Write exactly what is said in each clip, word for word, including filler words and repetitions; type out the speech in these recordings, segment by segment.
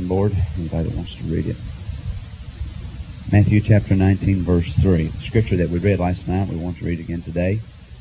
bulletin board. Anybody that wants to read it. Matthew chapter nineteen, verse three. The scripture that we read last night, we want to read again today.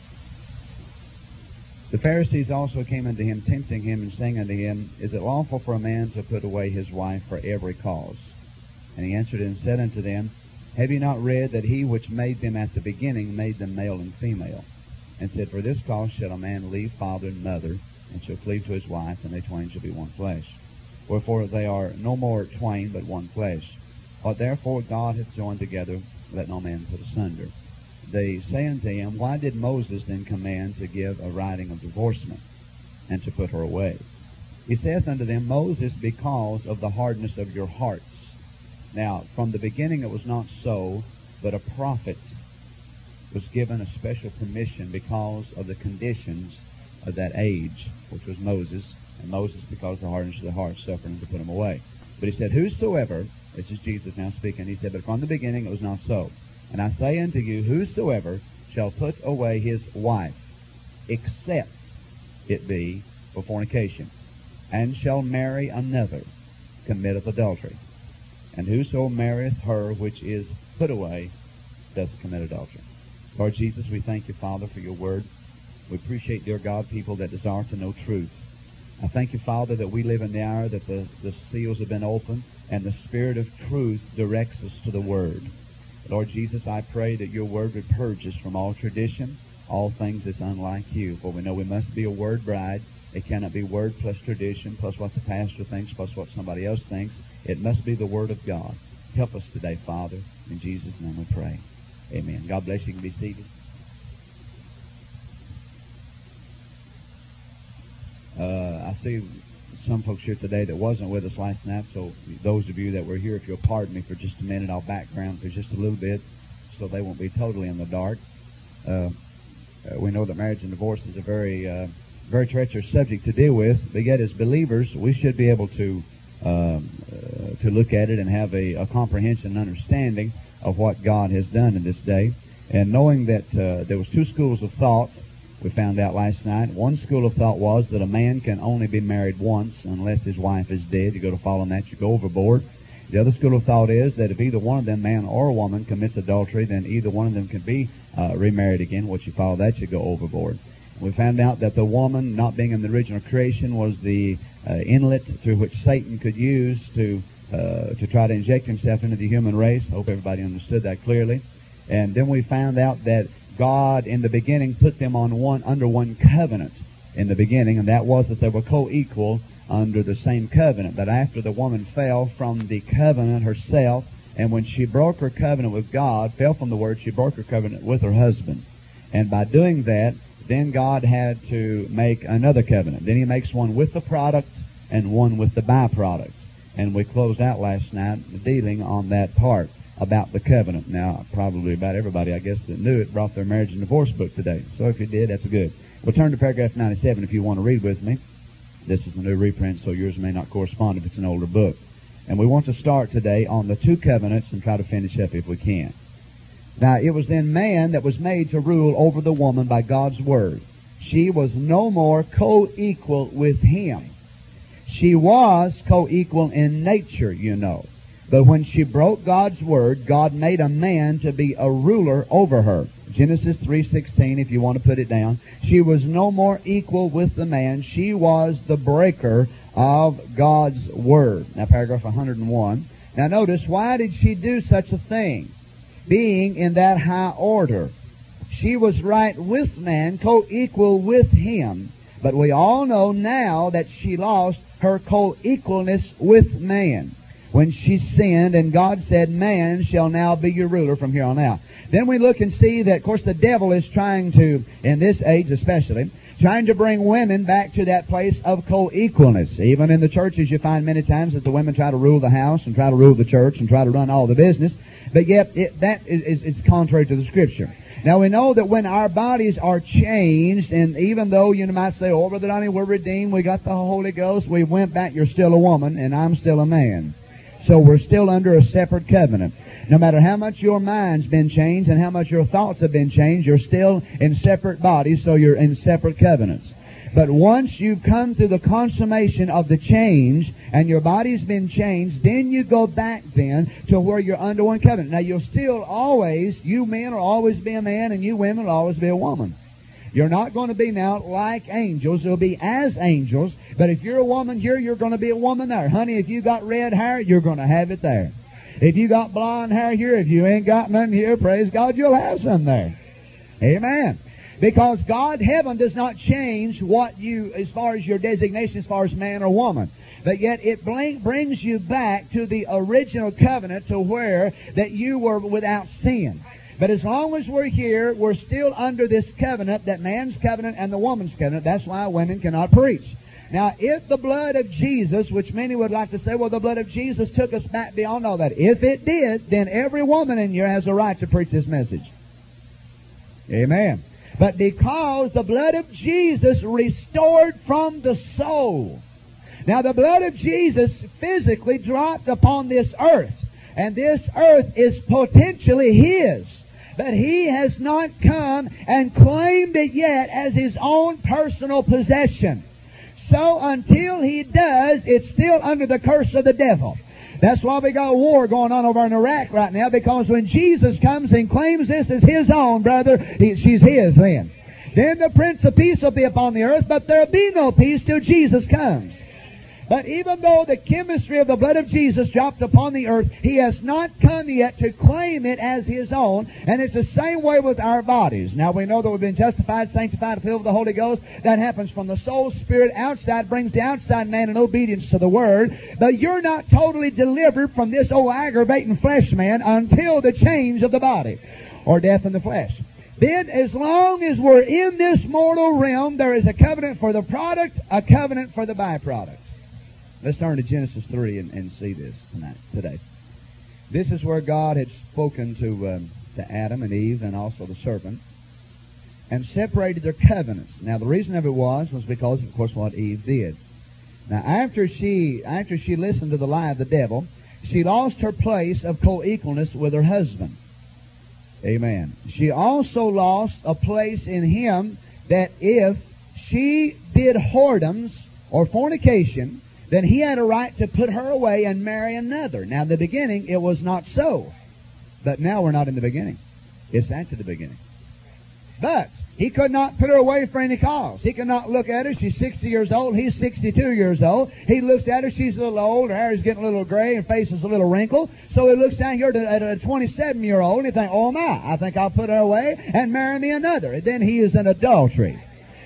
The Pharisees also came unto him, tempting him, and saying unto him, Is it lawful for a man to put away his wife for every cause? And he answered and said unto them, Have ye not read that he which made them at the beginning made them male and female? And said, For this cause shall a man leave father and mother, and shall cleave to his wife, and they twain shall be one flesh. Wherefore they are no more twain, but one flesh. What therefore God hath joined together, let no man put asunder. They say unto him, Why did Moses then command to give a writing of divorcement, and to put her away? He saith unto them, Moses, because of the hardness of your hearts. Now, from the beginning it was not so, but a prophet was given a special permission because of the conditions of that age, which was Moses, and Moses, because of the hardness of the heart, suffered him to put him away. But he said, Whosoever, this is Jesus now speaking, he said, But from the beginning it was not so. And I say unto you, Whosoever shall put away his wife, except it be for fornication, and shall marry another, committeth adultery. And whoso marrieth her which is put away doth commit adultery. Lord Jesus, we thank you, Father, for your word. We appreciate, dear God, people that desire to know truth. I thank you, Father, that we live in the hour that the, the seals have been opened, and the Spirit of truth directs us to the word. Lord Jesus, I pray that your word would purge us from all tradition, all things that's unlike you. For we know we must be a word bride. It cannot be word plus tradition, plus what the pastor thinks, plus what somebody else thinks. It must be the word of God. Help us today, Father. In Jesus' name we pray. Amen. God bless you. You can be seated. Uh, I see some folks here today that wasn't with us last night, so those of you that were here, if you'll pardon me for just a minute, I'll background for just a little bit so they won't be totally in the dark. Uh, uh, we know that marriage and divorce is a very uh, very treacherous subject to deal with, but yet as believers, we should be able to um, uh, to look at it and have a, a comprehension and understanding of what God has done in this day. And knowing that uh, there was two schools of thought, we found out last night. One school of thought was that a man can only be married once unless his wife is dead. You go to follow that, you go overboard. The other school of thought is that if either one of them, man or woman, commits adultery, then either one of them can be uh, remarried again. Once you follow that, you go overboard. We found out that the woman, not being in the original creation, was the uh, inlet through which Satan could use to uh, to try to inject himself into the human race. I hope everybody understood that clearly. And then we found out that God, in the beginning, put them on one under one covenant in the beginning, and that was that they were co-equal under the same covenant. But after the woman fell from the covenant herself, and when she broke her covenant with God, fell from the word, she broke her covenant with her husband. And by doing that, then God had to make another covenant. Then he makes one with the product and one with the byproduct. And we closed out last night dealing on that part about the covenant. Now, probably about everybody, I guess, that knew it brought their marriage and divorce book today. So if you did, that's good. We'll turn to paragraph ninety-seven if you want to read with me. This is the new reprint, so yours may not correspond if it's an older book. And we want to start today on the two covenants and try to finish up if we can. Now, it was then man that was made to rule over the woman by God's word. She was no more co-equal with him. She was co-equal in nature, you know. But when she broke God's word, God made a man to be a ruler over her. Genesis three sixteen, if you want to put it down. She was no more equal with the man. She was the breaker of God's word. Now, paragraph one hundred one. Now, notice, why did she do such a thing? Being in that high order. She was right with man, co-equal with him. But we all know now that she lost her co-equalness with man when she sinned, and God said, man shall now be your ruler from here on out. Then we look and see that, of course, the devil is trying to, in this age especially, trying to bring women back to that place of co-equalness. Even in the churches, you find many times that the women try to rule the house and try to rule the church and try to run all the business. But yet, it, that is, is, is contrary to the Scripture. Now, we know that when our bodies are changed, and even though you might say, oh, Brother Donnie, we're redeemed, we got the Holy Ghost, we went back, you're still a woman, and I'm still a man. So we're still under a separate covenant. No matter how much your mind's been changed and how much your thoughts have been changed, you're still in separate bodies, so you're in separate covenants. But once you've come to the consummation of the change, and your body's been changed, then you go back then to where you're under one covenant. Now, you'll still always, you men will always be a man, and you women will always be a woman. You're not going to be now like angels. You'll be as angels. But if you're a woman here, you're going to be a woman there. Honey, if you got red hair, you're going to have it there. If you got blonde hair here, if you ain't got none here, praise God, you'll have some there. Amen. Because God, heaven, does not change what you, as far as your designation, as far as man or woman. But yet it brings you back to the original covenant, to where that you were without sin. But as long as we're here, we're still under this covenant, that man's covenant and the woman's covenant. That's why women cannot preach. Now, if the blood of Jesus, which many would like to say, well, the blood of Jesus took us back beyond all that. If it did, then every woman in here has a right to preach this message. Amen. But because the blood of Jesus restored from the soul. Now, the blood of Jesus physically dropped upon this earth. And this earth is potentially His. But He has not come and claimed it yet as His own personal possession. So until He does, it's still under the curse of the devil. That's why we got a war going on over in Iraq right now, because when Jesus comes and claims this as His own, brother, he, she's His then. Then the Prince of Peace will be upon the earth, but there'll be no peace till Jesus comes. But even though the chemistry of the blood of Jesus dropped upon the earth, He has not come yet to claim it as His own. And it's the same way with our bodies. Now, we know that we've been justified, sanctified, filled with the Holy Ghost. That happens from the soul, spirit, outside, brings the outside man in obedience to the Word. But you're not totally delivered from this old aggravating flesh man until the change of the body, or death in the flesh. Then, as long as we're in this mortal realm, there is a covenant for the product, a covenant for the byproduct. Let's turn to Genesis three and, and see this tonight, today. This is where God had spoken to um, to Adam and Eve and also the serpent, and separated their covenants. Now, the reason of it was was because, of course, what Eve did. Now, after she after she listened to the lie of the devil, she lost her place of co-equalness with her husband. Amen. She also lost a place in him that if she did whoredoms or fornication, then he had a right to put her away and marry another. Now, in the beginning, it was not so. But now we're not in the beginning. It's after the beginning. But he could not put her away for any cause. He could not look at her. She's sixty years old. He's sixty-two years old. He looks at her. She's a little old. Her hair is getting a little gray. Her face is a little wrinkled. So he looks down here at a twenty-seven-year-old and he thinks, oh, my, I think I'll put her away and marry me another. And then he is in adultery.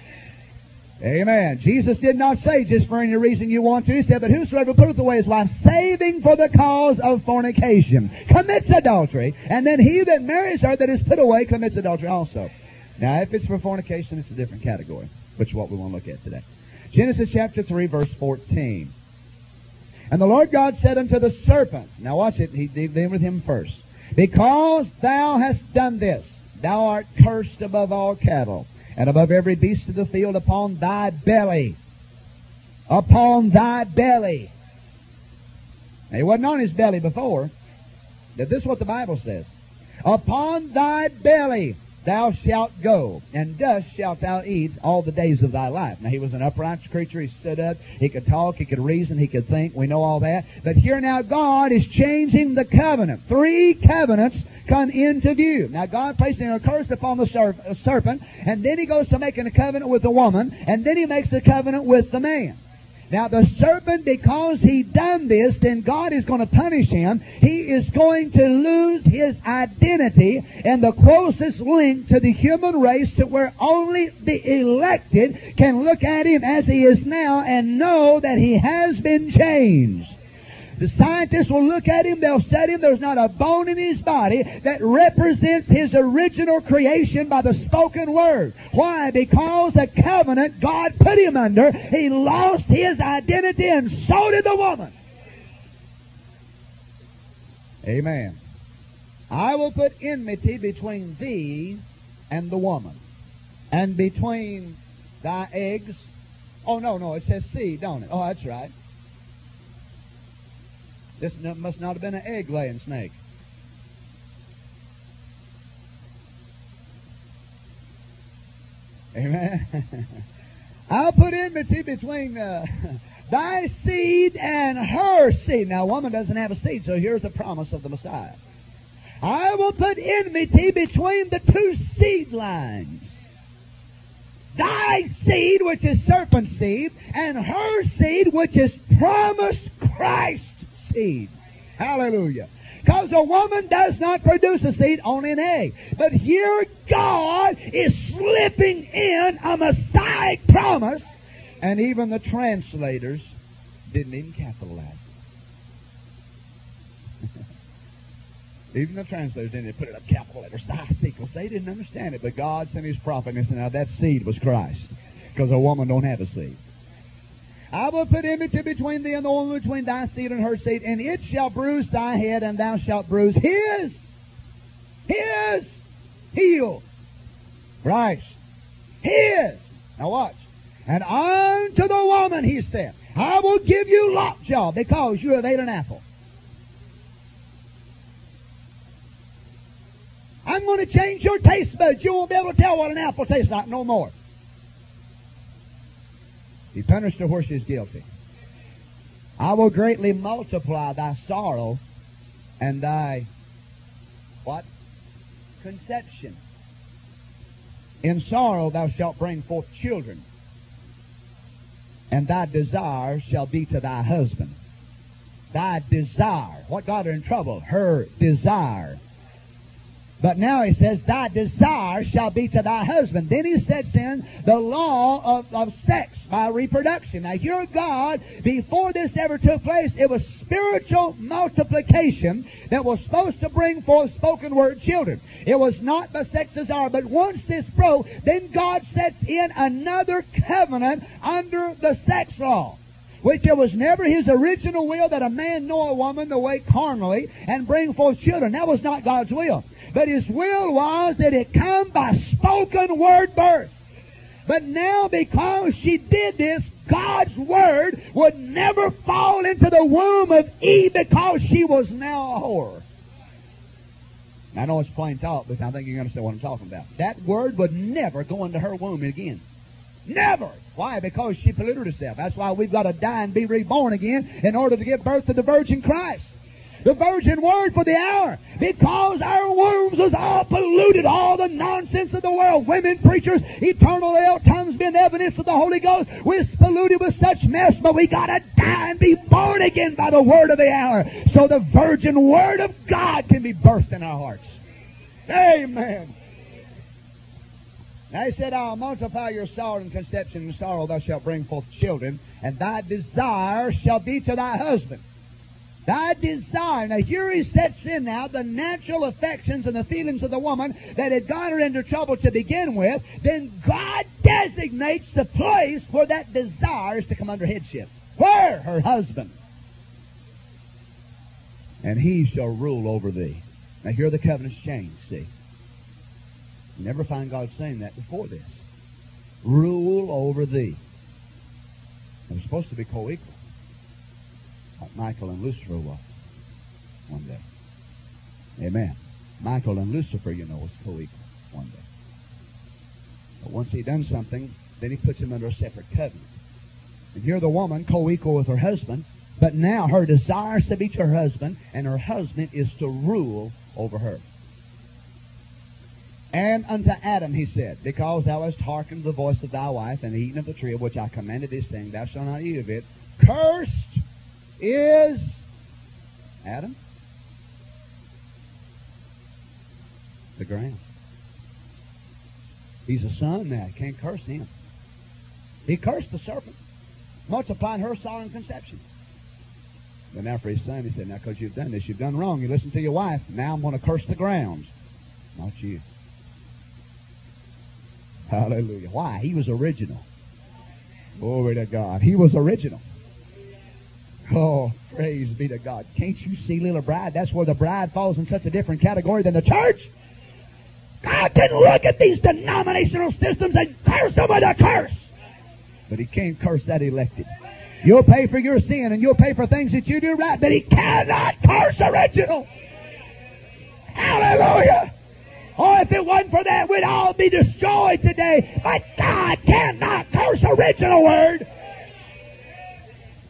Amen. Jesus did not say just for any reason you want to. He said, but whosoever putteth away his wife, saving for the cause of fornication, commits adultery. And then he that marries her that is put away commits adultery also. Now, if it's for fornication, it's a different category, which is what we want to look at today. Genesis chapter three, verse fourteen. And the Lord God said unto the serpent, now watch it, he dealt with him first. Because thou hast done this, thou art cursed above all cattle, and above every beast of the field. Upon thy belly. Upon thy belly. Now, he wasn't on his belly before. But this is what the Bible says. Upon thy belly thou shalt go, and dust shalt thou eat all the days of thy life. Now, he was an upright creature. He stood up. He could talk. He could reason. He could think. We know all that. But here now God is changing the covenant. Three covenants come into view. Now, God placing a curse upon the serp- serpent, and then He goes to making a covenant with the woman, and then He makes a covenant with the man. Now, the serpent, because he done this, then God is going to punish him. He is going to lose his identity and the closest link to the human race, to where only the elected can look at him as he is now and know that he has been changed. The scientists will look at him, they'll study him. There's not a bone in his body that represents his original creation by the spoken word. Why? Because the covenant God put him under, he lost his identity, and so did the woman. Amen. I will put enmity between thee and the woman, and between thy eggs. Oh, no, no, it says seed, don't it? Oh, that's right. This must not have been an egg-laying snake. Amen. I'll put enmity between uh, Thy seed and her seed. Now, a woman doesn't have a seed, so here's the promise of the Messiah. I will put enmity between the two seed lines. Thy seed, which is serpent's seed, and her seed, which is promised Christ's seed. Hallelujah. Because a woman does not produce a seed, only an egg. But here God is slipping in a Messiah promise, and even the translators didn't even capitalize it. Even the translators didn't put it up capital letters, thy seed, because they didn't understand it. But God sent His prophet and said, now that seed was Christ, because a woman don't have a seed. I will put enmity between thee and the woman, between thy seed and her seed, and it shall bruise thy head, and thou shalt bruise his, his heel. Christ. His. Now watch. And unto the woman, He said, I will give you lockjaw, because you have ate an apple. I'm going to change your taste buds. You won't be able to tell what an apple tastes like no more. He punished her where she's guilty. I will greatly multiply thy sorrow and thy, what? Conception. In sorrow thou shalt bring forth children, and thy desire shall be to thy husband. Thy desire. What got her in trouble? Her desire. But now He says, thy desire shall be to thy husband. Then He sets in the law of, of sex by reproduction. Now, your God, before this ever took place, it was spiritual multiplication that was supposed to bring forth spoken word children. It was not the sex desire. But once this broke, then God sets in another covenant under the sex law, which it was never His original will that a man know a woman the way carnally and bring forth children. That was not God's will. But His will was that it come by spoken word birth. But now, because she did this, God's word would never fall into the womb of Eve, because she was now a whore. I know it's plain talk, but I think you understand what I'm talking about. That word would never go into her womb again. Never. Why? Because she polluted herself. That's why we've got to die and be reborn again in order to give birth to the virgin Christ. The virgin word for the hour. Because our wombs was all polluted. All the nonsense of the world. Women, preachers, eternal hell, tongues being evidence of the Holy Ghost. We're polluted with such mess, but we got to die and be born again by the word of the hour. So the virgin word of God can be birthed in our hearts. Amen. Now He said, I'll multiply your sorrow and conception and sorrow, thou shalt bring forth children, and thy desire shall be to thy husband. Thy desire. Now here He sets in now the natural affections and the feelings of the woman that had got her into trouble to begin with. Then God designates the place where that desire is to come under headship. Where? Her husband. And he shall rule over thee. Now here the covenant's changed, see. You never find God saying that before this. Rule over thee. It was supposed to be co-equal, like Michael and Lucifer was one day. Amen. Michael and Lucifer, you know, was co-equal one day. But once he done something, then he puts him under a separate covenant. And here the woman, co-equal with her husband, but now her desire is to be to her husband, and her husband is to rule over her. And unto Adam he said, because thou hast hearkened to the voice of thy wife, and eaten of the tree of which I commanded thee, saying, thou shalt not eat of it, cursed is Adam, the ground. He's a son now. You can't curse him. He cursed the serpent, multiplying her sorrow and conception. But now for his son, he said, now because you've done this, you've done wrong. You listened to your wife. Now I'm going to curse the ground, not you. Hallelujah. Why? He was original. Glory to God. He was original. Oh, praise be to God. Can't you see, little bride? That's where the bride falls in such a different category than the church. God can look at these denominational systems and curse them with a curse. But He can't curse that elected. You'll pay for your sin and you'll pay for things that you do right, but He cannot curse original. Hallelujah. Oh, if it wasn't for that, we'd all be destroyed today. But God cannot curse original word.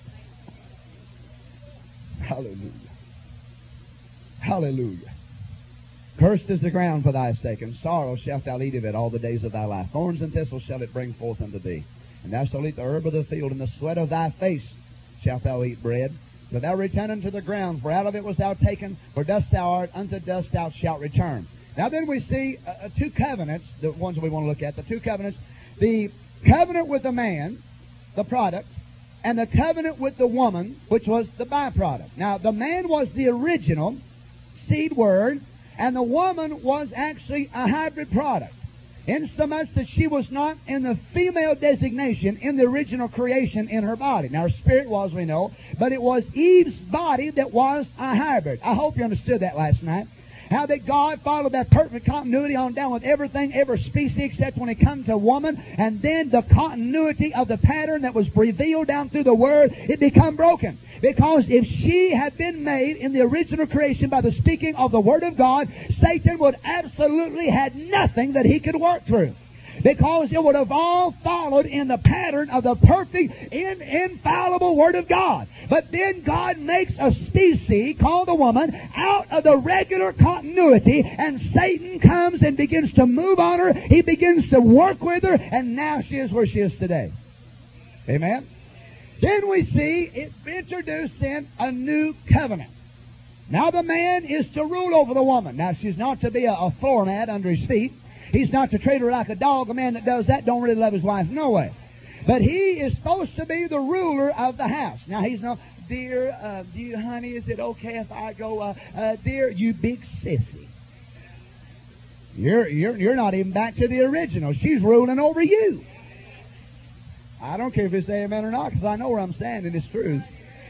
Hallelujah. Hallelujah. Cursed is the ground for thy sake, and sorrow shalt thou eat of it all the days of thy life. Thorns and thistles shall it bring forth unto thee. And thou shalt eat the herb of the field, and the sweat of thy face shalt thou eat bread. But thou return unto the ground, for out of it was thou taken, for dust thou art, unto dust thou shalt return. Now then we see uh, two covenants, the ones that we want to look at, the two covenants. The covenant with the man, the product, and the covenant with the woman, which was the byproduct. Now the man was the original seed word, and the woman was actually a hybrid product, insomuch that she was not in the female designation in the original creation in her body. Now, her spirit was, we know, but it was Eve's body that was a hybrid. I hope you understood that last night. How that God followed that perfect continuity on down with everything, every species, except when it comes to woman. And then the continuity of the pattern that was revealed down through the Word, it become broken. Because if she had been made in the original creation by the speaking of the Word of God, Satan would absolutely had nothing that he could work through. Because it would have all followed in the pattern of the perfect, in, infallible Word of God. But then God makes a species called the woman out of the regular continuity, and Satan comes and begins to move on her. He begins to work with her, and now she is where she is today. Amen? Then we see it introduced in a new covenant. Now the man is to rule over the woman. Now she's not to be a, a floor mat under his feet. He's not to treat her like a dog. A man that does that don't really love his wife no way. But he is supposed to be the ruler of the house. Now he's not, dear, uh, dear honey, is it okay if I go, uh, uh, dear, you big sissy. You're, you're, you're not even back to the original. She's ruling over you. I don't care if it's amen or not, because I know where I'm standing. It's truth.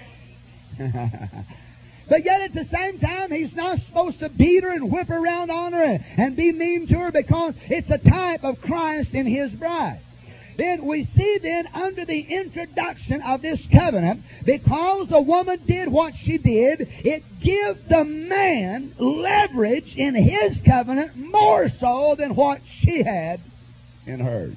But yet at the same time, he's not supposed to beat her and whip her around on her and, and be mean to her, because it's a type of Christ in His bride. Then we see then under the introduction of this covenant, because the woman did what she did, it gives the man leverage in his covenant more so than what she had in hers.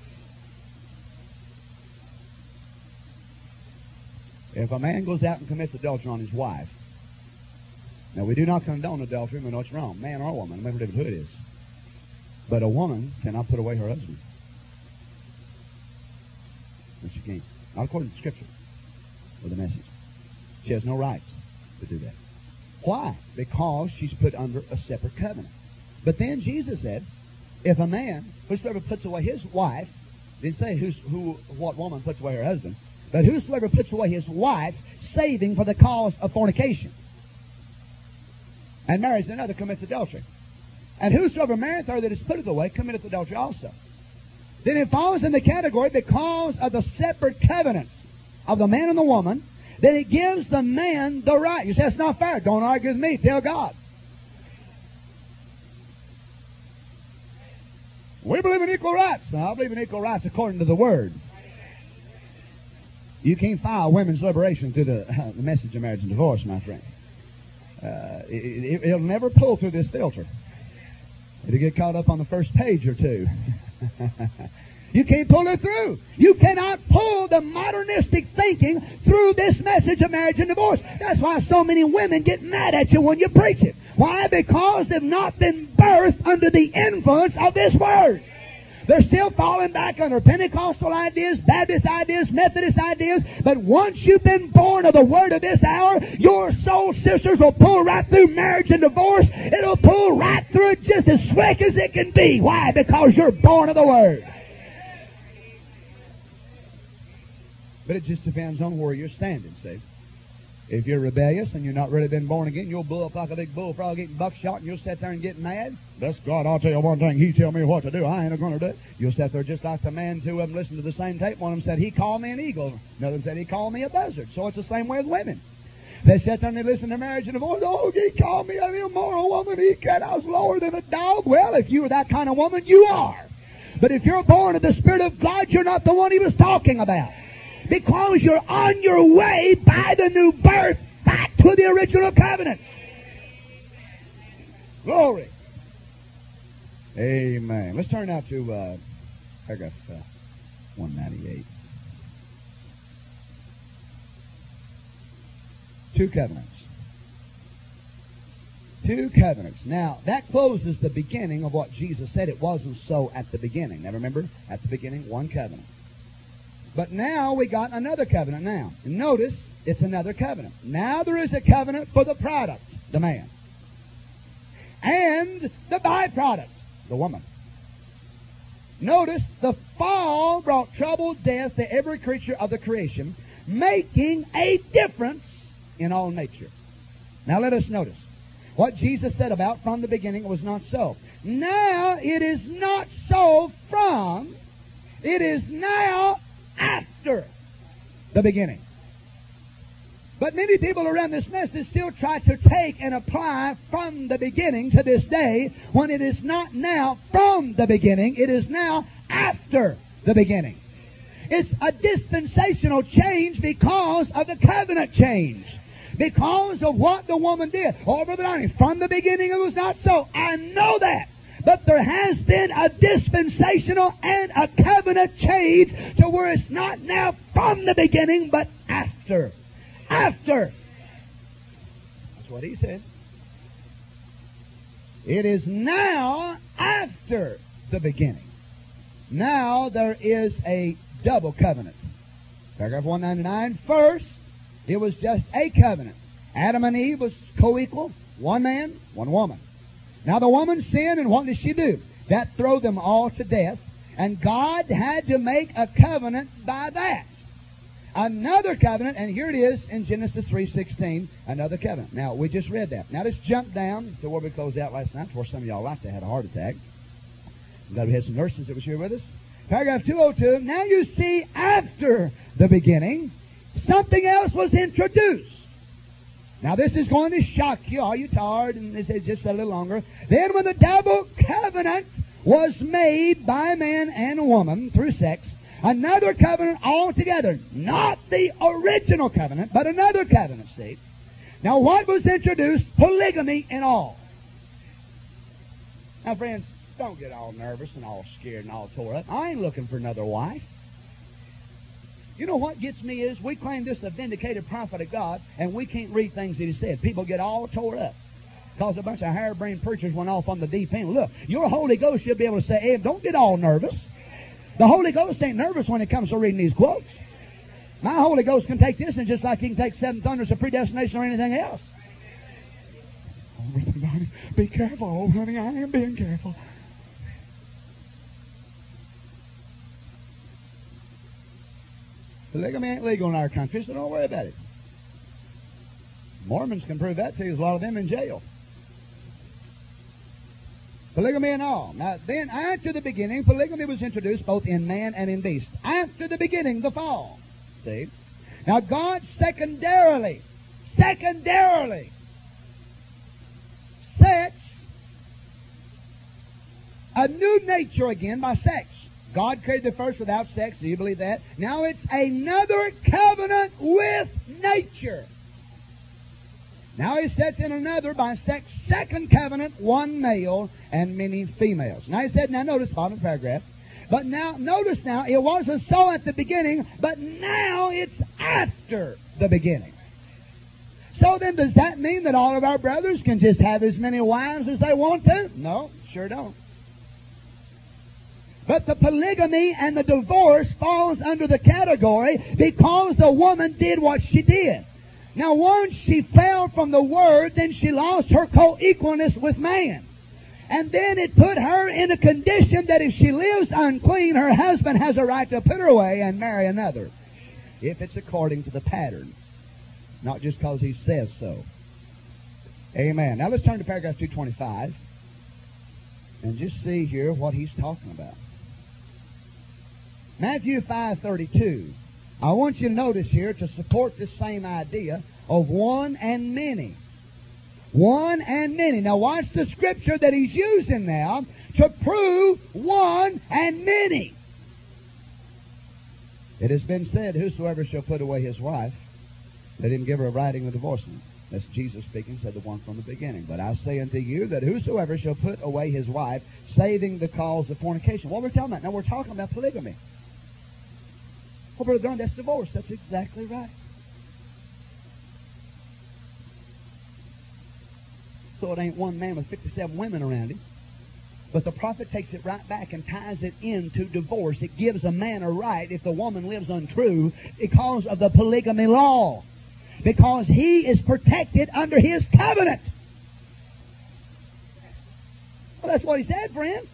If a man goes out and commits adultery on his wife, now we do not condone adultery, we know it's wrong, man or woman, no matter who it is. But a woman cannot put away her husband. No, she can't. Not according to Scripture or the message. She has no rights to do that. Why? Because she's put under a separate covenant. But then Jesus said, if a man, whosoever puts away his wife, didn't say who's, who, what woman puts away her husband, but whosoever puts away his wife, saving for the cause of fornication, and marries another, commits adultery. And whosoever marrieth her that is put away committeth adultery also. Then it falls in the category, because of the separate covenants of the man and the woman, that it gives the man the right. You say, that's not fair. Don't argue with me. Tell God. We believe in equal rights. No, I believe in equal rights according to the Word. You can't file women's liberation through the, uh, the message of marriage and divorce, my friend. Uh, it, it, it'll never pull through this filter. It'll get caught up on the first page or two. You can't pull it through. You cannot pull the modernistic thinking through this message of marriage and divorce. That's why so many women get mad at you when you preach it. Why? Because they've not been birthed under the influence of this Word. They're still falling back under Pentecostal ideas, Baptist ideas, Methodist ideas. But once you've been born of the Word of this hour, your soul sisters will pull right through marriage and divorce. It'll pull right through it just as slick as it can be. Why? Because you're born of the Word. But it just depends on where you're standing, see. If you're rebellious and you're not really been born again, you'll blow up like a big bullfrog eating buckshot, and you'll sit there and get mad. Bless God, I'll tell you one thing. He tell me what to do. I ain't going to do it. You'll sit there just like the man, two of them listened to the same tape. One of them said, he called me an eagle. Another said, he called me a buzzard. So it's the same way with women. They sit there and they listen to marriage and divorce. Oh, he called me an immoral woman. He said I was lower than a dog. Well, if you were that kind of woman, you are. But if you're born of the Spirit of God, you're not the one he was talking about. Because you're on your way by the new birth back to the original covenant. Glory. Amen. Let's turn now to uh, paragraph uh, one ninety-eight. Two covenants. Two covenants. Now, that closes the beginning of what Jesus said. It wasn't so at the beginning. Now, remember, at the beginning, one covenant. But now we got another covenant now. And notice, it's another covenant. Now there is a covenant for the product, the man. And the byproduct, the woman. Notice, the fall brought trouble, death to every creature of the creation, making a difference in all nature. Now let us notice. What Jesus said about from the beginning was not so. Now it is not so from, it is now after the beginning. But many people around this message still try to take and apply from the beginning to this day when it is not now from the beginning, it is now after the beginning. It's a dispensational change because of the covenant change. Because of what the woman did. Oh, Brother Donnie, from the beginning it was not so. I know that. But there has been a dispensational and a covenant change to where it's not now from the beginning, but after. After. That's what he said. It is now after the beginning. Now there is a double covenant. Paragraph one ninety-nine. First, it was just a covenant. Adam and Eve was co-equal. One man, one woman. Now the woman sinned, and what did she do? That threw them all to death. And God had to make a covenant by that. Another covenant, and here it is in Genesis three sixteen, another covenant. Now, we just read that. Now let's jump down to where we closed out last night, where some of y'all like to had a heart attack. I'm glad we had some nurses that was here with us. Paragraph two oh two, now you see after the beginning, something else was introduced. Now this is going to shock you. Are you tired? And this is just a little longer. Then when the double covenant was made by man and woman through sex, another covenant altogether. Not the original covenant, but another covenant, see. Now what was introduced? Polygamy and all. Now friends, don't get all nervous and all scared and all tore up. I ain't looking for another wife. You know what gets me is we claim this is a vindicated prophet of God, and we can't read things that he said. People get all tore up because a bunch of harebrained preachers went off on the deep end. Look, your Holy Ghost should be able to say, hey, don't get all nervous. The Holy Ghost ain't nervous when it comes to reading these quotes. My Holy Ghost can take this, and just like he can take seven thunders of predestination or anything else. Oh, everybody, be careful, oh, honey, I am being careful. Polygamy ain't legal in our country, so don't worry about it. Mormons can prove that to you. There's a lot of them in jail. Polygamy and all. Now, then, after the beginning, polygamy was introduced both in man and in beast. After the beginning, the fall. See? Now, God secondarily, secondarily sets a new nature again by sex. God created the first without sex. Do you believe that? Now it's another covenant with nature. Now he sets in another by sex, second covenant, one male and many females. Now he said, now notice, bottom paragraph. But now, notice now, it wasn't so at the beginning, but now it's after the beginning. So then, does that mean that all of our brothers can just have as many wives as they want to? No, sure don't. But the polygamy and the divorce falls under the category because the woman did what she did. Now, once she fell from the Word, then she lost her co-equalness with man. And then it put her in a condition that if she lives unclean, her husband has a right to put her away and marry another. If it's according to the pattern. Not just because he says so. Amen. Now let's turn to paragraph two twenty-five and just see here what he's talking about. Matthew five thirty-two. I want you to notice here to support this same idea of one and many. One and many. Now watch the scripture that he's using now to prove one and many. It has been said, whosoever shall put away his wife, let him give her a writing of divorcement. That's Jesus speaking, said the one from the beginning. But I say unto you that whosoever shall put away his wife, saving the cause of fornication. What we're talking about? Now we're talking about polygamy. Oh, Brother Durham, that's divorce. That's exactly right. so it ain't one man with fifty-seven women around him. But the prophet takes it right back and ties it into divorce. It gives a man a right if the woman lives untrue because of the polygamy law. Because he is protected under his covenant. Well, that's what he said, friend.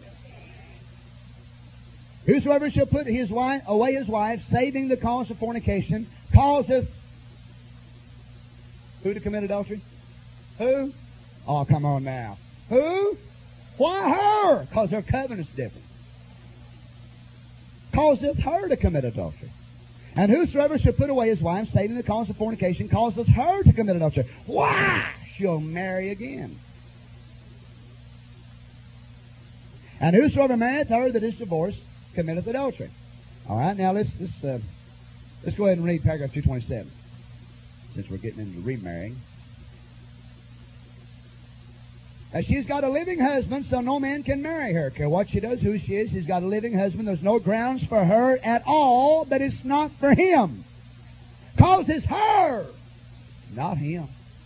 Whosoever shall put his wife, away his wife, saving the cause of fornication, causeth who to commit adultery? Who? Oh, come on now. Who? Why her? Because her covenant's different. Causeth her to commit adultery. And whosoever shall put away his wife, saving the cause of fornication, causeth her to commit adultery. Why? She'll marry again. And whosoever marrieth her that is divorced committeth adultery. All right, now let's let's uh, let's go ahead and read paragraph two twenty-seven, since we're getting into remarrying. As she's got a living husband, so no man can marry her. Care what she does, who she is. She's got a living husband. There's no grounds for her at all, but it's not for him. Cause it's her, not him.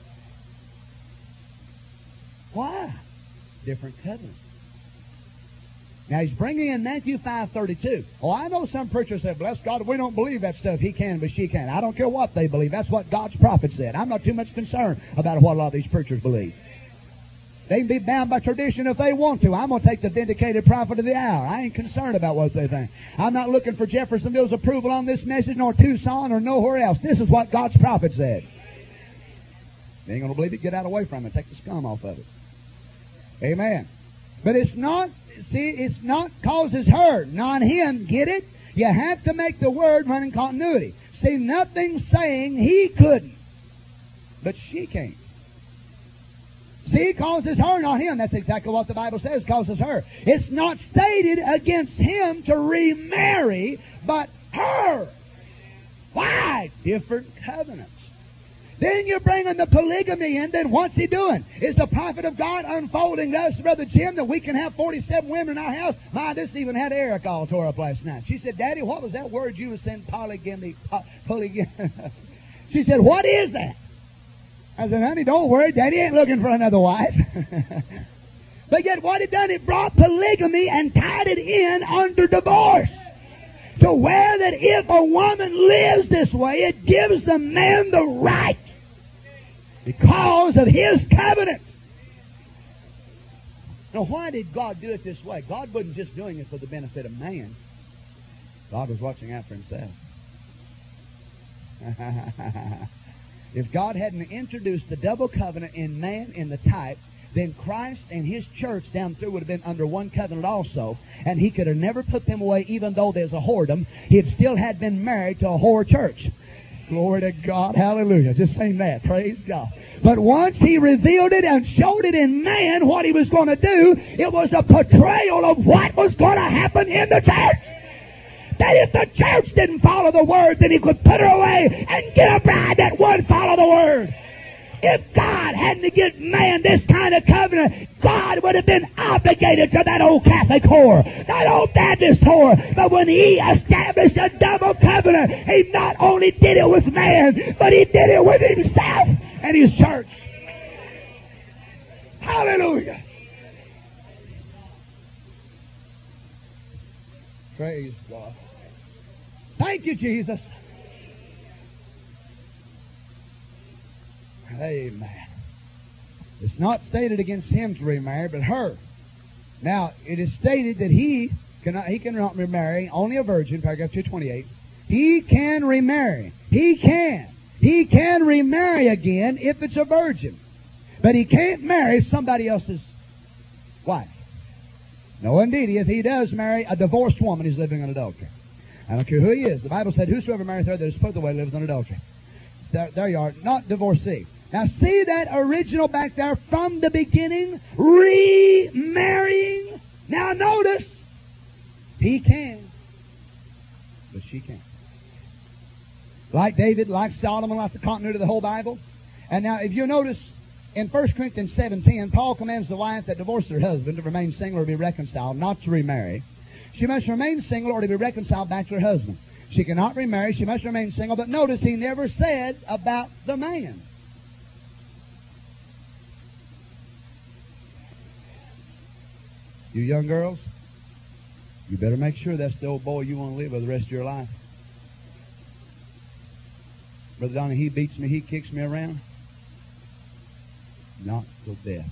Why? Different covenant. Now he's bringing in Matthew five thirty-two. Oh, I know some preachers say, bless God, we don't believe that stuff. He can, but she can. I don't care what they believe. That's what God's prophet said. I'm not too much concerned about what a lot of these preachers believe. They can be bound by tradition if they want to. I'm going to take the vindicated prophet of the hour. I ain't concerned about what they think. I'm not looking for Jeffersonville's approval on this message, nor Tucson, or nowhere else. This is what God's prophet said. They ain't going to believe it, get out away from it. Take the scum off of it. Amen. But it's not, see, it's not causes her, not him. Get it? You have to make the word run in continuity. See, nothing's saying he couldn't, but she can't. See, causes her, not him. That's exactly what the Bible says, causes her. It's not stated against him to remarry, but her. Why? Different covenants. Then you're bringing the polygamy in. Then what's he doing? Is the prophet of God unfolding to us, Brother Jim, that we can have forty-seven women in our house? My, this even had Eric all tore up last night. She said, Daddy, what was that word you were saying? Polygamy. Po- polygamy. She said, what is that? I said, honey, don't worry. Daddy ain't looking for another wife. But yet what it done, it brought polygamy and tied it in under divorce. To where that if a woman lives this way, it gives the man the right because of his covenant. Now, why did God do it this way? God wasn't just doing it for the benefit of man. God was watching out for himself. If God hadn't introduced the double covenant in man in the type, then Christ and His church down through would have been under one covenant also, and He could have never put them away even though there's a whoredom. He'd still had been married to a whore church. Glory to God. Hallelujah. Just saying that. Praise God. But once He revealed it and showed it in man what He was going to do, it was a portrayal of what was going to happen in the church. That if the church didn't follow the Word, then He could put her away and get a bride that would follow the Word. If God hadn't given man this kind of covenant, God would have been obligated to that old Catholic whore, that old Baptist whore. But when He established a double covenant, He not only did it with man, but He did it with Himself and His church. Hallelujah. Praise God. Thank you, Jesus. Amen. It's not stated against him to remarry, but her. Now, it is stated that he cannot, he cannot remarry, only a virgin, paragraph two twenty-eight. He can remarry. He can. He can remarry again if it's a virgin. But he can't marry somebody else's wife. No, indeed. If he does marry a divorced woman, he's living in adultery. I don't care who he is. The Bible said, whosoever marries her that is put away lives in adultery. There, there you are. Not divorcee. Now see that original back there from the beginning? Remarrying. Now notice, he can, but she can't. Like David, like Solomon, like the continuity of the whole Bible. And now if you notice, in First Corinthians seven ten, Paul commands the wife that divorced her husband to remain single or be reconciled, not to remarry. She must remain single or to be reconciled back to her husband. She cannot remarry. She must remain single. But notice he never said about the man. You young girls, you better make sure that's the old boy you want to live with the rest of your life. Brother Donnie, he beats me, he kicks me around. Not till death.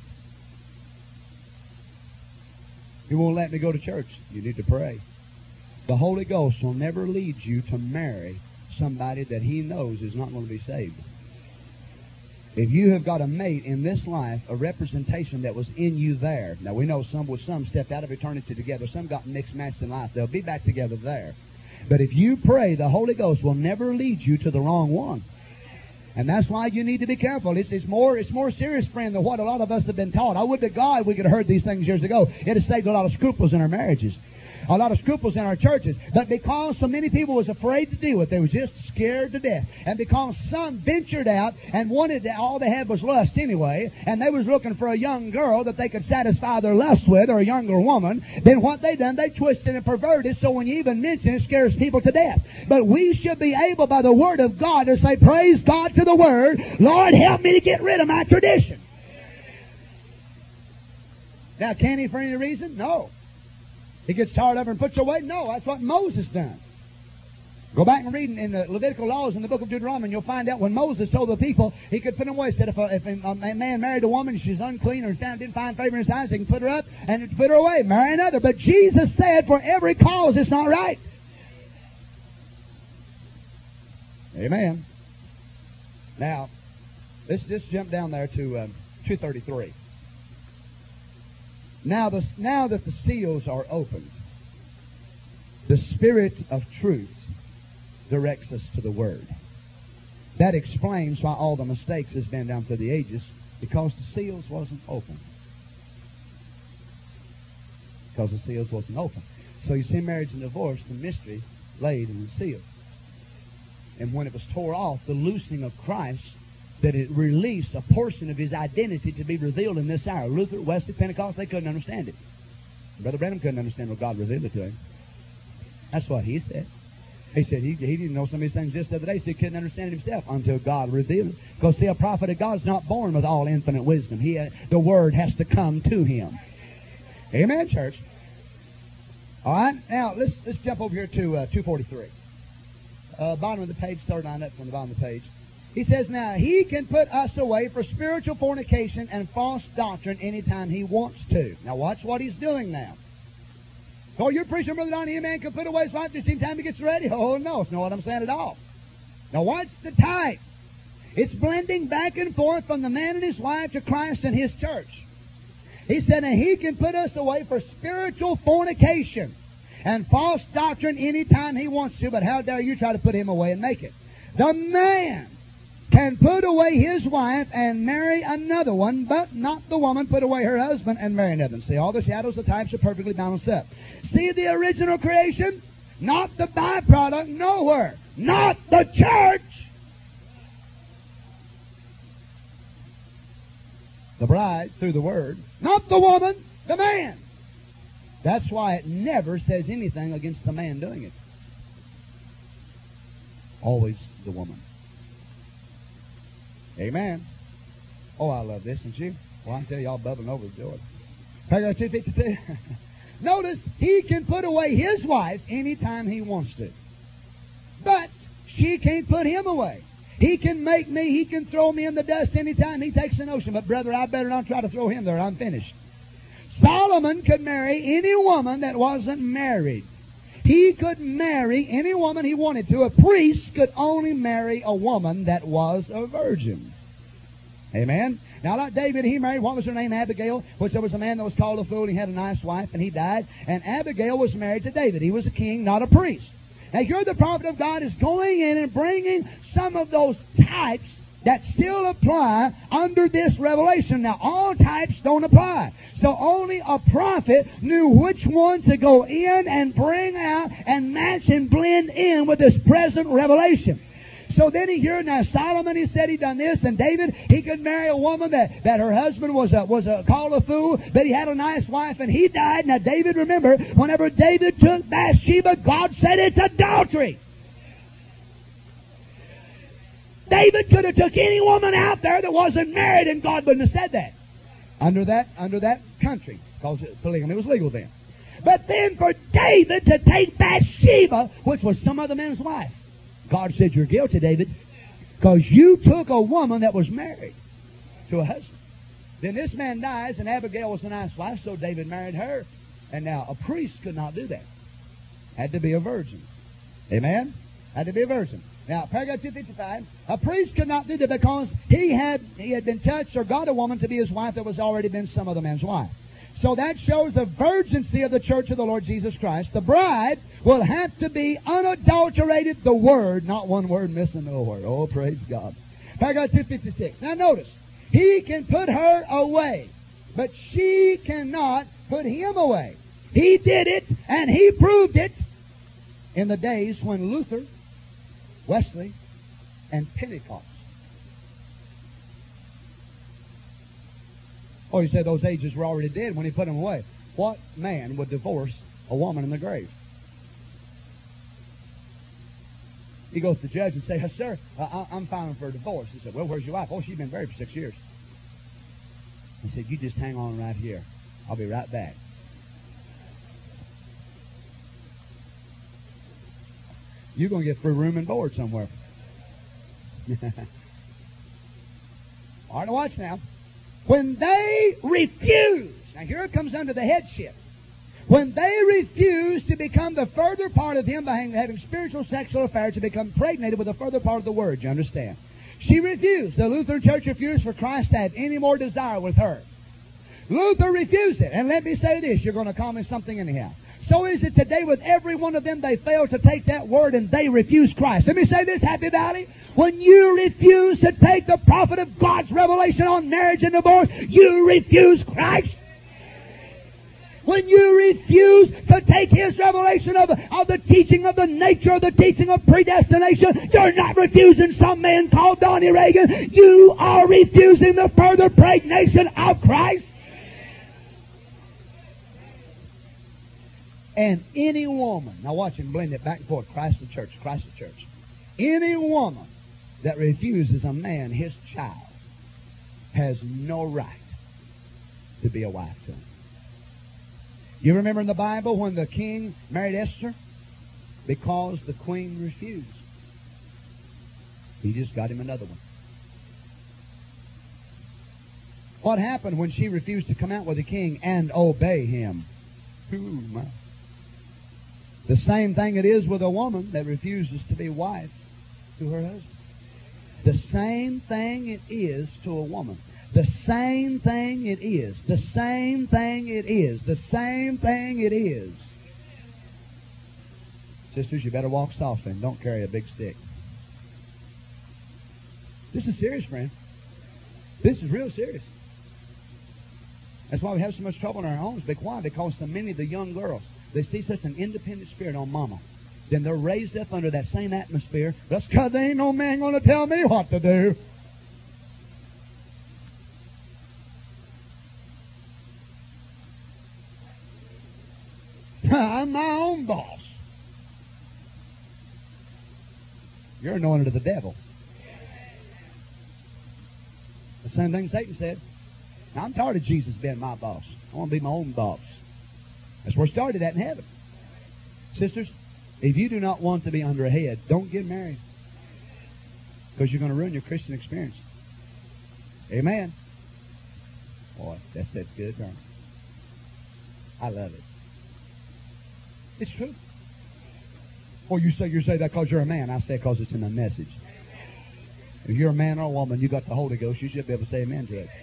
He won't let me go to church. You need to pray. The Holy Ghost will never lead you to marry somebody that He knows is not going to be saved. If you have got a mate in this life, a representation that was in you there. Now we know some with some stepped out of eternity together. Some got mixed matched in life. They'll be back together there. But if you pray, the Holy Ghost will never lead you to the wrong one. And that's why you need to be careful. It's, it's more it's more serious, friend, than what a lot of us have been taught. I would to God we could have heard these things years ago. It has saved a lot of scruples in our marriages. A lot of scruples in our churches. But because so many people was afraid to deal with it, they was just scared to death. And because some ventured out and wanted to, all they had was lust anyway, and they was looking for a young girl that they could satisfy their lust with, or a younger woman, then what they done, they twisted and perverted, so when you even mention it, it scares people to death. But we should be able by the Word of God to say, praise God to the Word, Lord, help me to get rid of my tradition. Now, can He for any reason? No. He gets tired of her and puts her away? No, that's what Moses done. Go back and read in the Levitical laws in the book of Deuteronomy, and you'll find out when Moses told the people he could put them away. He said if a, if a man married a woman, she's unclean or found, didn't find favor in his eyes, he can put her up and put her away, marry another. But Jesus said for every cause it's not right. Amen. Now, let's just jump down there to um, two thirty-three. Now, the, now that the seals are opened, the Spirit of truth directs us to the Word. That explains why all the mistakes has been down through the ages, because the seals wasn't open. Because the seals wasn't open. So you see, marriage and divorce, the mystery laid in the seal. And when it was tore off, the loosening of Christ, that it released a portion of His identity to be revealed in this hour. Luther, Wesley, Pentecost, they couldn't understand it. Brother Branham couldn't understand what God revealed it to him. That's what he said. He said he, he didn't know some of these things just the other day, so he couldn't understand it himself until God revealed it. Because, see, a prophet of God's not born with all infinite wisdom. He, uh, the Word has to come to him. Amen, church. All right, now let's let's jump over here to uh, two forty-three. Uh, bottom of the page, third line up from the bottom of the page. He says, now, He can put us away for spiritual fornication and false doctrine anytime He wants to. Now, watch what He's doing now. Oh, you're preaching, Brother Donnie, a man can put away his wife just anytime he gets ready. Oh, no, it's not what I'm saying at all. Now, watch the type. It's blending back and forth from the man and his wife to Christ and His church. He said, now, He can put us away for spiritual fornication and false doctrine anytime He wants to, but how dare you try to put Him away and make it? The man can put away his wife and marry another one, but not the woman put away her husband and marry another. See, all the shadows, the types are perfectly balanced up. See the original creation? Not the byproduct, nowhere. Not the church. The bride, through the Word. Not the woman, the man. That's why it never says anything against the man doing it. Always the woman. Amen. Oh, I love this, don't you? Well, I tell you, y'all bubbling over with joy. Paragraph two fifty-two. Notice, he can put away his wife anytime he wants to. But she can't put him away. He can make me, he can throw me in the dust anytime he takes a notion. But, brother, I better not try to throw him there. I'm finished. Solomon could marry any woman that wasn't married. He could marry any woman he wanted to. A priest could only marry a woman that was a virgin. Amen? Now, like David, he married, what was her name? Abigail, which there was a man that was called a fool. He had a nice wife, and he died. And Abigail was married to David. He was a king, not a priest. Now, you're the prophet of God is going in and bringing some of those types that still apply under this revelation. Now, all types don't apply. So only a prophet knew which one to go in and bring out and match and blend in with this present revelation. So then he heard, now Solomon, he said he done this, and David, he could marry a woman that, that her husband was a, was a, called a fool, but he had a nice wife, and he died. Now David, remember, whenever David took Bathsheba, God said it's adultery. David could have took any woman out there that wasn't married, and God wouldn't have said that. under that under that country, because polygamy was legal then. But then for David to take Bathsheba, which was some other man's wife, God said, you're guilty, David, because you took a woman that was married to a husband. Then this man dies, and Abigail was a nice wife, so David married her. And now a priest could not do that. Had to be a virgin. Amen? Had to be a virgin. Now, paragraph two fifty-five, a priest could not do that because he had he had been touched or got a woman to be his wife that was already been some other man's wife. So that shows the virginity of the church of the Lord Jesus Christ. The bride will have to be unadulterated, the Word, not one word missing, no word. Oh, praise God. Paragraph two fifty-six. Now notice, he can put her away, but she cannot put him away. He did it, and he proved it in the days when Luther, Wesley, and Pentecost. Oh, you said those ages were already dead when he put them away. What man would divorce a woman in the grave? He goes to the judge and says, hey, sir, uh, I'm filing for a divorce. He said, well, where's your wife? Oh, she's been married for six years. He said, you just hang on right here. I'll be right back. You're going to get free room and board somewhere. All right, now watch now. When they refuse, now here it comes under the headship. When they refuse to become the further part of him by having spiritual sexual affairs, to become impregnated with the further part of the Word, you understand? She refused. The Lutheran Church refused for Christ to have any more desire with her. Luther refused it. And let me say this, you're going to call me something anyhow. So is it today with every one of them. They fail to take that word and they refuse Christ. Let me say this, Happy Valley. When you refuse to take the prophet of God's revelation on marriage and divorce, you refuse Christ. When you refuse to take His revelation of, of the teaching of the nature of the teaching of predestination, you're not refusing some man called Donnie Reagan. You are refusing the further pregnation of Christ. And any woman, now watch him blend it back and forth, Christ the church, Christ the church. Any woman that refuses a man his child has no right to be a wife to him. You remember in the Bible when the king married Esther? Because the queen refused. He just got him another one. What happened when she refused to come out with the king and obey him? Ooh, my. The same thing it is with a woman that refuses to be wife to her husband. The same thing it is to a woman. The same thing it is. The same thing it is. The same thing it is. Sisters, you better walk softly and don't carry a big stick. This is serious, friend. This is real serious. That's why we have so much trouble in our homes. Be quiet, because so many of the young girls, they see such an independent spirit on mama. Then they're raised up under that same atmosphere. That's because there ain't no man going to tell me what to do. I'm my own boss. You're anointed of the devil. The same thing Satan said. Now, I'm tired of Jesus being my boss. I want to be my own boss. That's where it started at in heaven. Sisters, if you do not want to be under a head, don't get married. Because you're going to ruin your Christian experience. Amen. Boy, that's, that's good, huh? I love it. It's true. Or you say you say that because you're a man. I say because it's in the message. If you're a man or a woman, you got the Holy Ghost, you should be able to say amen to it.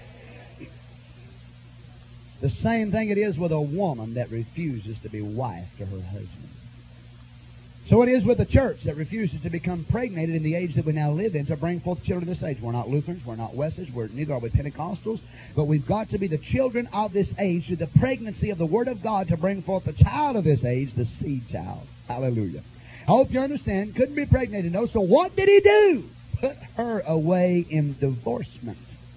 The same thing it is with a woman that refuses to be wife to her husband. So it is with the church that refuses to become pregnated in the age that we now live in to bring forth children of this age. We're not Lutherans, we're not Wesleys, we're neither are we Pentecostals, but we've got to be the children of this age through the pregnancy of the Word of God to bring forth the child of this age, the seed child. Hallelujah. I hope you understand. Couldn't be pregnated, no. So what did he do? Put her away in divorcement.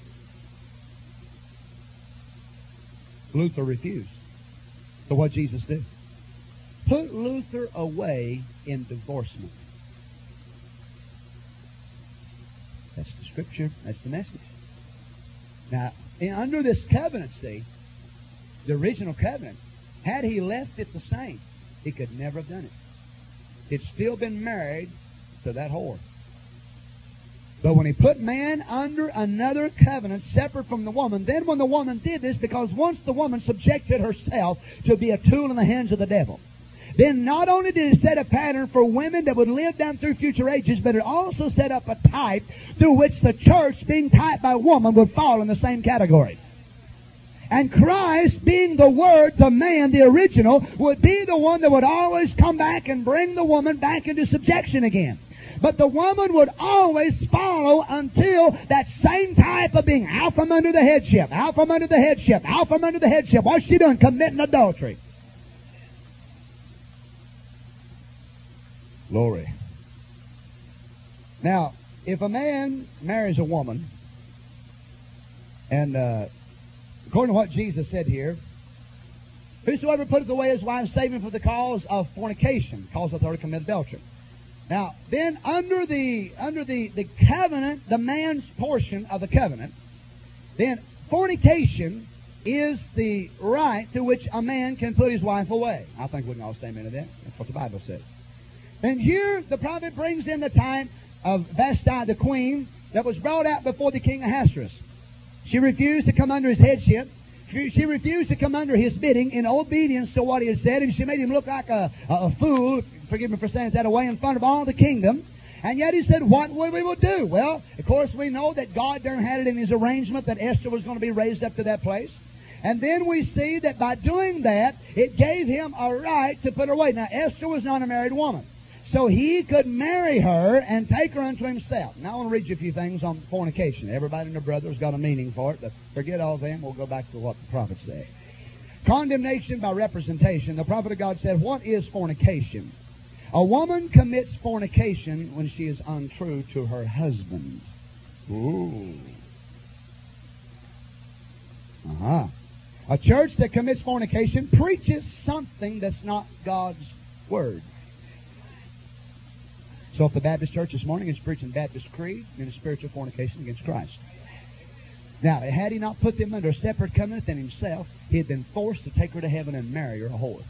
Luther refused. So what did Jesus do? Put Luther away in divorcement. That's the Scripture. That's the message. Now, in, under this covenant, see, the original covenant, had he left it the same, he could never have done it. He'd still been married to that whore. But when he put man under another covenant separate from the woman, then when the woman did this, because once the woman subjected herself to be a tool in the hands of the devil, then not only did it set a pattern for women that would live down through future ages, but it also set up a type through which the church, being typed by woman, would fall in the same category. And Christ, being the Word, the man, the original, would be the one that would always come back and bring the woman back into subjection again. But the woman would always follow until that same type of being out from under the headship, out from under the headship, out from under the headship. What's she doing? Committing adultery. Glory. Now, if a man marries a woman, and uh, according to what Jesus said here, whosoever putteth away his wife, save him for the cause of fornication, cause of her to commit adultery. Now, then under the under the, the covenant, the man's portion of the covenant, then fornication is the right to which a man can put his wife away. I think we can all say amen to that. That's what the Bible says. And here the prophet brings in the time of Vashti the queen that was brought out before the king Ahasuerus. She refused to come under his headship. She refused to come under his bidding in obedience to what he had said, and she made him look like a, a, a fool, forgive me for saying it that way, in front of all the kingdom. And yet he said, what will we will do? Well, of course we know that God there had it in his arrangement that Esther was going to be raised up to that place. And then we see that by doing that, it gave him a right to put her away. Now, Esther was not a married woman, so he could marry her and take her unto himself. Now, I want to read you a few things on fornication. Everybody and their brother has got a meaning for it, but forget all them. We'll go back to what the prophet said. Condemnation by representation. The prophet of God said, what is fornication? A woman commits fornication when she is untrue to her husband. Ooh. Uh-huh. A church that commits fornication preaches something that's not God's Word. So if the Baptist church this morning is preaching Baptist creed, then it's spiritual fornication against Christ. Now, had he not put them under a separate covenant than himself, he had been forced to take her to heaven and marry her a whore.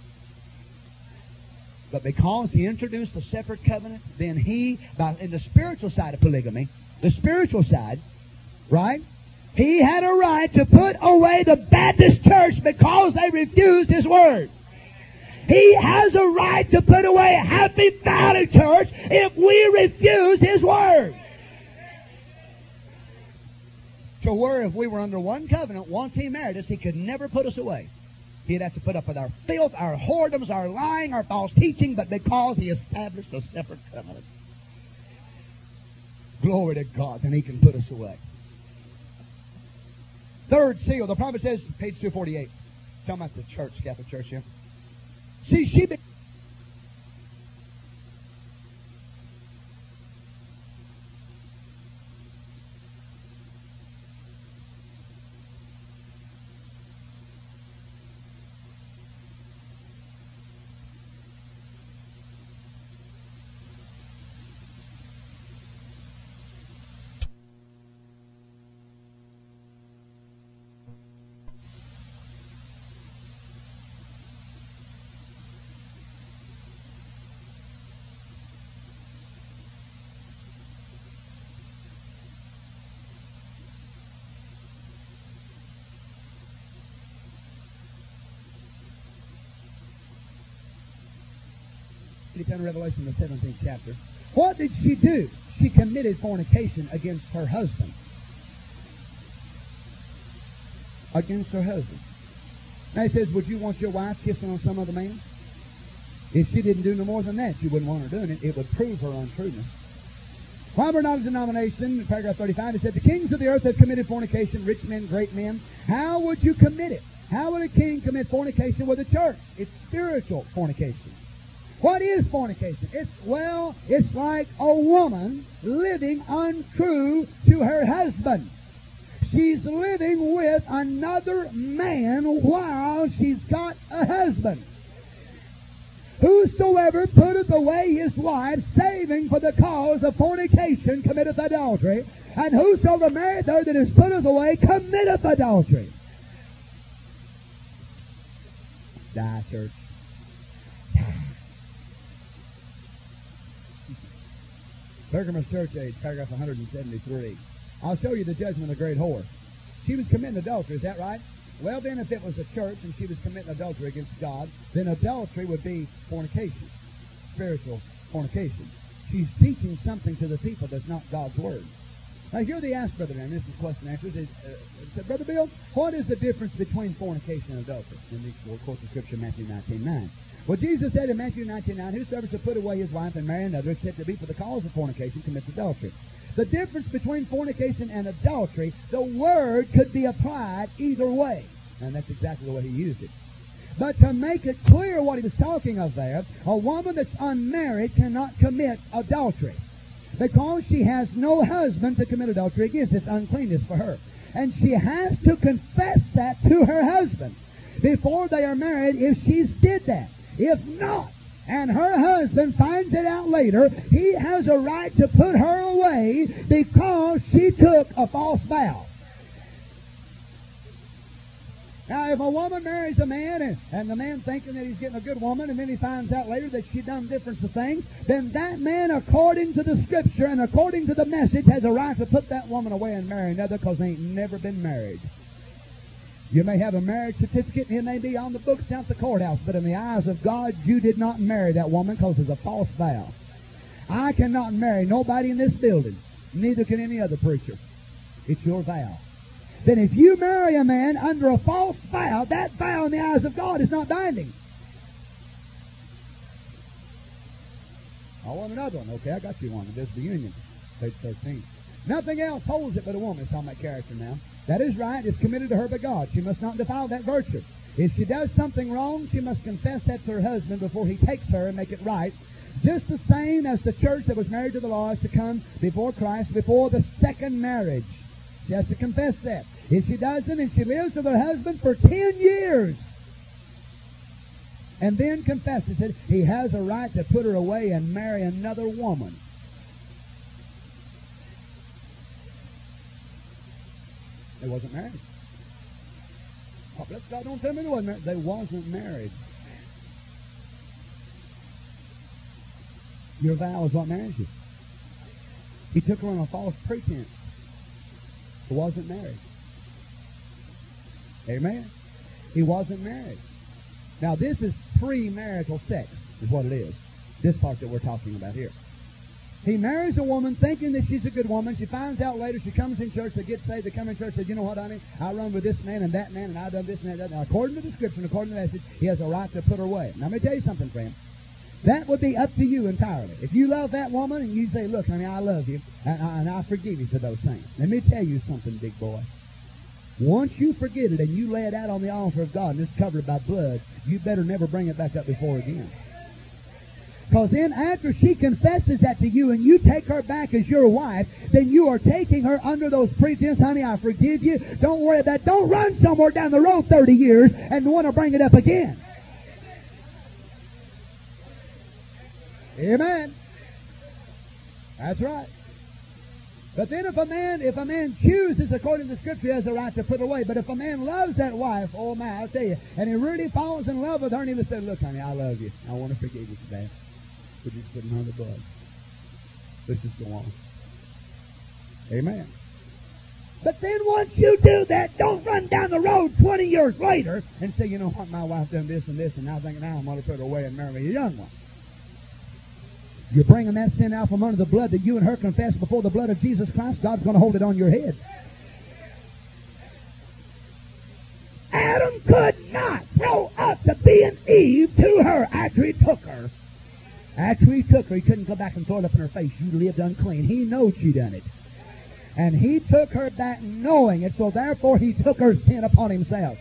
But because he introduced a separate covenant, then he, by, in the spiritual side of polygamy, the spiritual side, right, he had a right to put away the Baptist church because they refused his word. He has a right to put away Happy Valley Church if we refuse his word. To where if we were under one covenant, once he married us, he could never put us away. He'd have to put up with our filth, our whoredoms, our lying, our false teaching, but because he established a separate covenant, glory to God, then he can put us away. Third seal, the prophet says, page two forty-eight. Talking about the church, Catholic Church here. See, she be Revelation, the seventeenth chapter. What did she do? She committed fornication against her husband. Against her husband. Now he says, would you want your wife kissing on some other man? If she didn't do no more than that, you wouldn't want her doing it. It would prove her untrueness. While we're not a denomination, paragraph thirty-five, it said, the kings of the earth have committed fornication, rich men, great men. How would you commit it? How would a king commit fornication with a church? It's spiritual fornication. What is fornication? It's, well, it's like a woman living untrue to her husband. She's living with another man while she's got a husband. Whosoever putteth away his wife, saving for the cause of fornication, committeth adultery. And whosoever marrieth her that is putteth away committeth adultery. Die, church. Pergamos Church Age, paragraph one hundred seventy-three. I'll show you the judgment of the great whore. She was committing adultery, is that right? Well, then, if it was a church and she was committing adultery against God, then adultery would be fornication, spiritual fornication. She's teaching something to the people that's not God's Word. Now, here they asked Brother Aaron, this is question and answers. They uh, said, Brother Bill, what is the difference between fornication and adultery? And we will quote the scripture, Matthew nineteen nine. Well, Jesus said in Matthew nineteen nine, whosoever shall put away his wife and marry another, except it be for the cause of fornication, commits adultery. The difference between fornication and adultery, the word could be applied either way. And that's exactly the way he used it. But to make it clear what he was talking of there, a woman that's unmarried cannot commit adultery, because she has no husband to commit adultery against. It's uncleanness for her. And she has to confess that to her husband before they are married if she's did that. If not, and her husband finds it out later, he has a right to put her away because she took a false vow. Now, if a woman marries a man, and, and the man thinking that he's getting a good woman, and then he finds out later that she's done different things, then that man, according to the Scripture and according to the message, has a right to put that woman away and marry another, because they ain't never been married. You may have a marriage certificate, and it may be on the books down at the courthouse, but in the eyes of God, you did not marry that woman because it's a false vow. I cannot marry nobody in this building. Neither can any other preacher. It's your vow. Then if you marry a man under a false vow, that vow in the eyes of God is not binding. I want another one. Okay, I got you one. This is the union, page thirteen. Nothing else holds it but a woman. It's talking about character now. That is right. It's committed to her by God. She must not defile that virtue. If she does something wrong, she must confess that to her husband before he takes her and make it right. Just the same as the church that was married to the law is to come before Christ, before the second marriage. She has to confess that. If she doesn't, and she lives with her husband for ten years, and then confesses it, he has a right to put her away and marry another woman. They wasn't married. Oh, bless God, don't tell me they wasn't married. They wasn't married. Your vow is what marries you. He took her on a false pretense. He wasn't married. Amen? He wasn't married. Now, this is premarital sex, is what it is. This part that we're talking about here. He marries a woman thinking that she's a good woman. She finds out later, she comes in church, they get saved, they come in church and say, you know what, honey, I run with this man and that man, and I've done this and that. Now, according to the Scripture and according to the message, he has a right to put her away. Now, let me tell you something, friend. That would be up to you entirely. If you love that woman and you say, look, honey, I love you, and I, and I forgive you for those things. Let me tell you something, big boy. Once you forget it and you lay it out on the altar of God and it's covered by blood, you better never bring it back up before again. Because then after she confesses that to you and you take her back as your wife, then you are taking her under those pretense, honey, I forgive you. Don't worry about it. Don't run somewhere down the road thirty years and want to bring it up again. Amen. That's right. But then if a man if a man chooses, according to the Scripture, he has a right to put away. But if a man loves that wife, oh my, I'll tell you, and he really falls in love with her, and he will say, look, honey, I love you. I want to forgive you for that. But just putting her on the blood. Let's just go on. Amen. But then once you do that, don't run down the road twenty years later and say, you know what, my wife done this and this, and I think now I'm going to put her away and marry a young one. You're bringing that sin out from under the blood that you and her confess before the blood of Jesus Christ. God's going to hold it on your head. Adam could not throw up the being Eve to her after he took her. After he took her, he couldn't go back and throw it up in her face. You lived unclean. He knows she done it. And he took her back knowing it, so therefore he took her sin upon himself.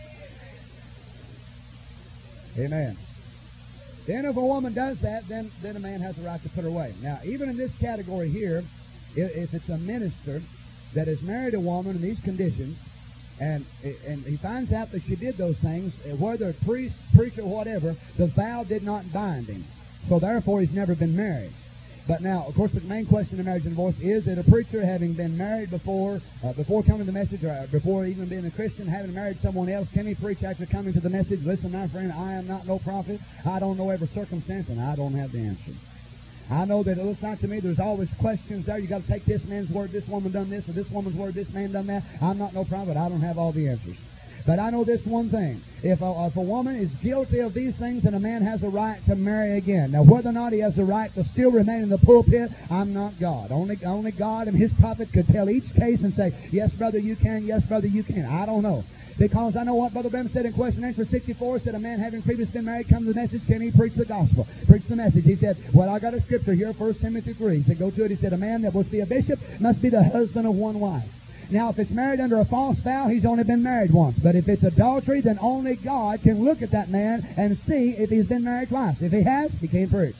Amen. Then if a woman does that, then, then a man has a right to put her away. Now, even in this category here, if it's a minister that has married a woman in these conditions, and and he finds out that she did those things, whether priest, preacher, whatever, the vow did not bind him. So therefore he's never been married. But now, of course, the main question in marriage and divorce is that a preacher, having been married before, uh, before coming to the message, or before even being a Christian, having married someone else, can he preach after coming to the message? Listen, my friend, I am not no prophet. I don't know every circumstance, and I don't have the answer. I know that it looks like to me there's always questions there. You got to take this man's word, this woman done this, or this woman's word, this man done that. I'm not no prophet. I don't have all the answers. But I know this one thing. If a, if a woman is guilty of these things, then a man has a right to marry again. Now, whether or not he has the right to still remain in the pulpit, I'm not God. Only, only God and His prophet could tell each case and say, yes, brother, you can. Yes, brother, you can. I don't know. Because I know what Brother Branham said in question answer sixty-four, said a man having previously been married comes to the message, can he preach the gospel? Preach the message. He said, well, I got a scripture here, First Timothy three. He said, go to it. He said, a man that was to be a bishop must be the husband of one wife. Now, if it's married under a false vow, he's only been married once. But if it's adultery, then only God can look at that man and see if he's been married twice. If he has, he can't preach.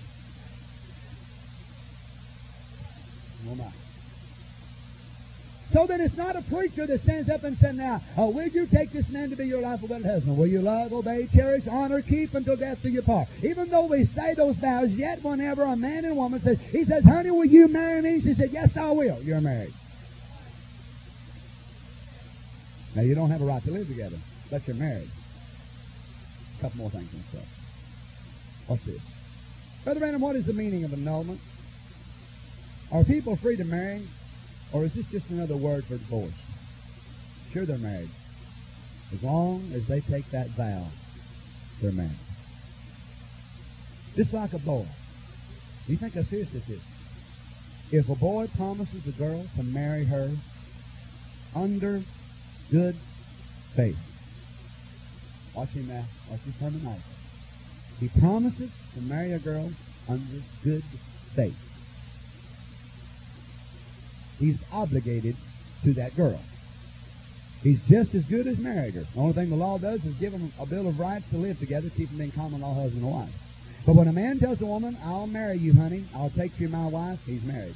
Oh, my. So then it's not a preacher that stands up and says, now, oh, will you take this man to be your life wedded husband? Will you love, obey, cherish, honor, keep until death do you part? Even though we say those vows, yet whenever a man and woman says, he says, honey, will you marry me? She said, yes, I will. You're married. Now, you don't have a right to live together, but you're married. A couple more things and stuff. What's this? Brother Branham, what is the meaning of annulment? Are people free to marry, or is this just another word for divorce? Sure, they're married. As long as they take that vow, they're married. Just like a boy. Do you think how serious this is? If a boy promises a girl to marry her under good faith. Watch him now. Watch his terminology. He promises to marry a girl under good faith. He's obligated to that girl. He's just as good as married her. The only thing the law does is give them a bill of rights to live together, keep them in common law husband and wife. But when a man tells a woman, I'll marry you, honey, I'll take you my wife, he's married.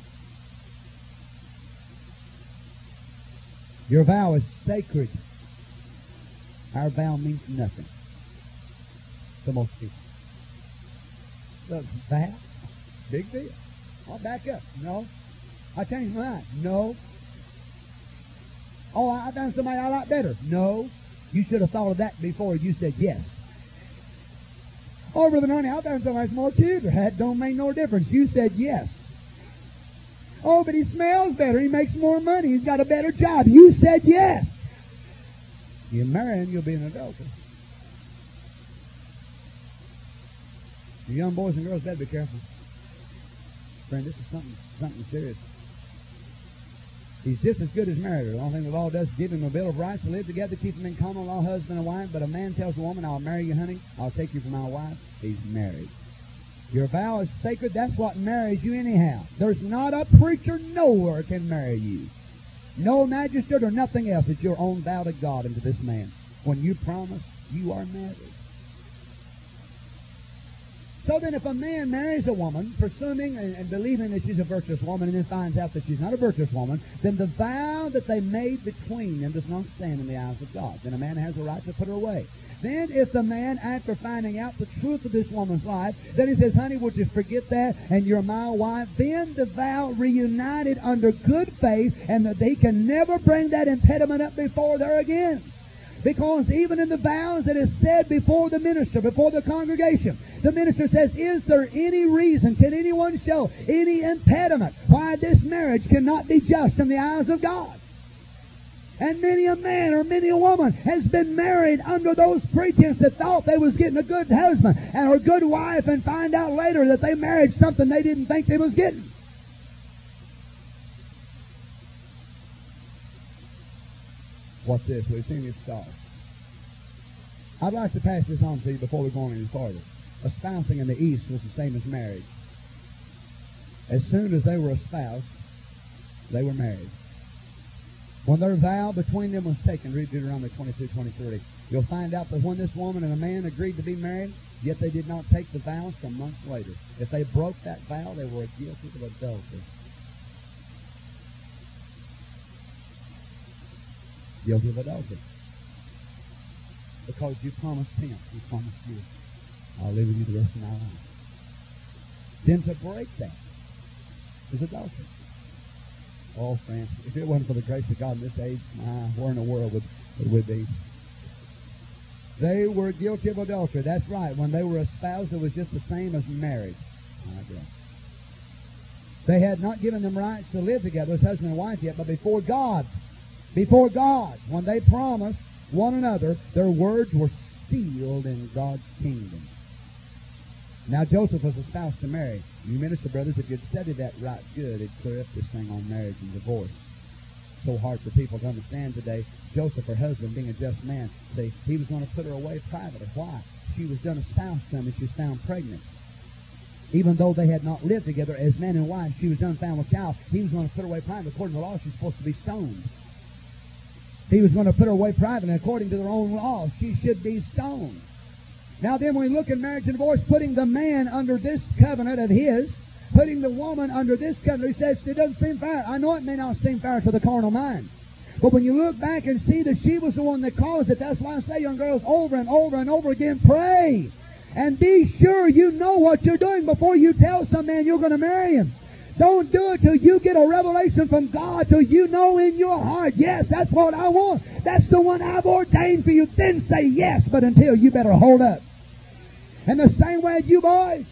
Your vow is sacred. Our vow means nothing to most people. The vow? Big deal. I'll back up. No. I changed my mind. No. Oh, I found somebody I like better. No. You should have thought of that before you said yes. Oh, Brother Nonny, I found somebody that's more cuter. That don't make no difference. You said yes. Oh, but he smells better. He makes more money. He's got a better job. You said yes. You marry him, you'll be an adulterer. You young boys and girls better be careful. Friend, this is something something serious. He's just as good as married her. The only thing the law does is give him a bill of rights to live together, keep them in common law, husband and wife. But a man tells a woman, I'll marry you, honey. I'll take you for my wife. He's married. Your vow is sacred. That's what marries you anyhow. There's not a preacher nowhere can marry you. No magistrate or nothing else. It's your own vow to God and to this man. When you promise, you are married. So then if a man marries a woman, presuming and, and believing that she's a virtuous woman, and then finds out that she's not a virtuous woman, then the vow that they made between them does not stand in the eyes of God. Then a man has a right to put her away. Then if the man, after finding out the truth of this woman's life, then he says, honey, would you forget that, and you're my wife, then the vow reunited under good faith, and that he can never bring that impediment up before there again. Because even in the vows that is said before the minister, before the congregation, the minister says, is there any reason, can anyone show any impediment why this marriage cannot be just in the eyes of God? And many a man or many a woman has been married under those pretense that thought they was getting a good husband and a good wife, and find out later that they married something they didn't think they was getting. What's this? We've seen this start. I'd like to pass this on to you before we go on any farther. Espousing in the East was the same as marriage. As soon as they were espoused, they were married. When their vow between them was taken, read Deuteronomy twenty-two twenty-three, you'll find out that when this woman and a man agreed to be married, yet they did not take the vows till months later. If they broke that vow, they were guilty of adultery. Guilty of adultery. Because you promised him, you promised you, I'll live with you the rest of my life. Then to break that, is adultery. Oh, friends, if it wasn't for the grace of God in this age, my, where in the world would it would be? They were guilty of adultery. That's right. When they were espoused, it was just the same as marriage. They had not given them rights to live together as husband and wife yet, but before God, before God, when they promised one another, their words were sealed in God's kingdom. Now Joseph was espoused to Mary. You minister brothers, if you'd studied that right good, it'd clear up this thing on marriage and divorce. So hard for people to understand today. Joseph, her husband, being a just man, see, he was going to put her away privately. Why? She was done espoused to him and she was found pregnant. Even though they had not lived together as man and wife, she was done found with child. He was going to put her away privately. According to the law, she's supposed to be stoned. He was going to put her away privately. According to their own law, she should be stoned. Now then, when we look at marriage and divorce, putting the man under this covenant of his, putting the woman under this covenant, he says, it doesn't seem fair. I know it may not seem fair to the carnal mind. But when you look back and see that she was the one that caused it, that's why I say, young girls, over and over and over again, pray. And be sure you know what you're doing before you tell some man you're going to marry him. Don't do it till you get a revelation from God, till you know in your heart, yes, that's what I want. That's the one I've ordained for you. Then say yes, but until, you better hold up. And the same way as you boys.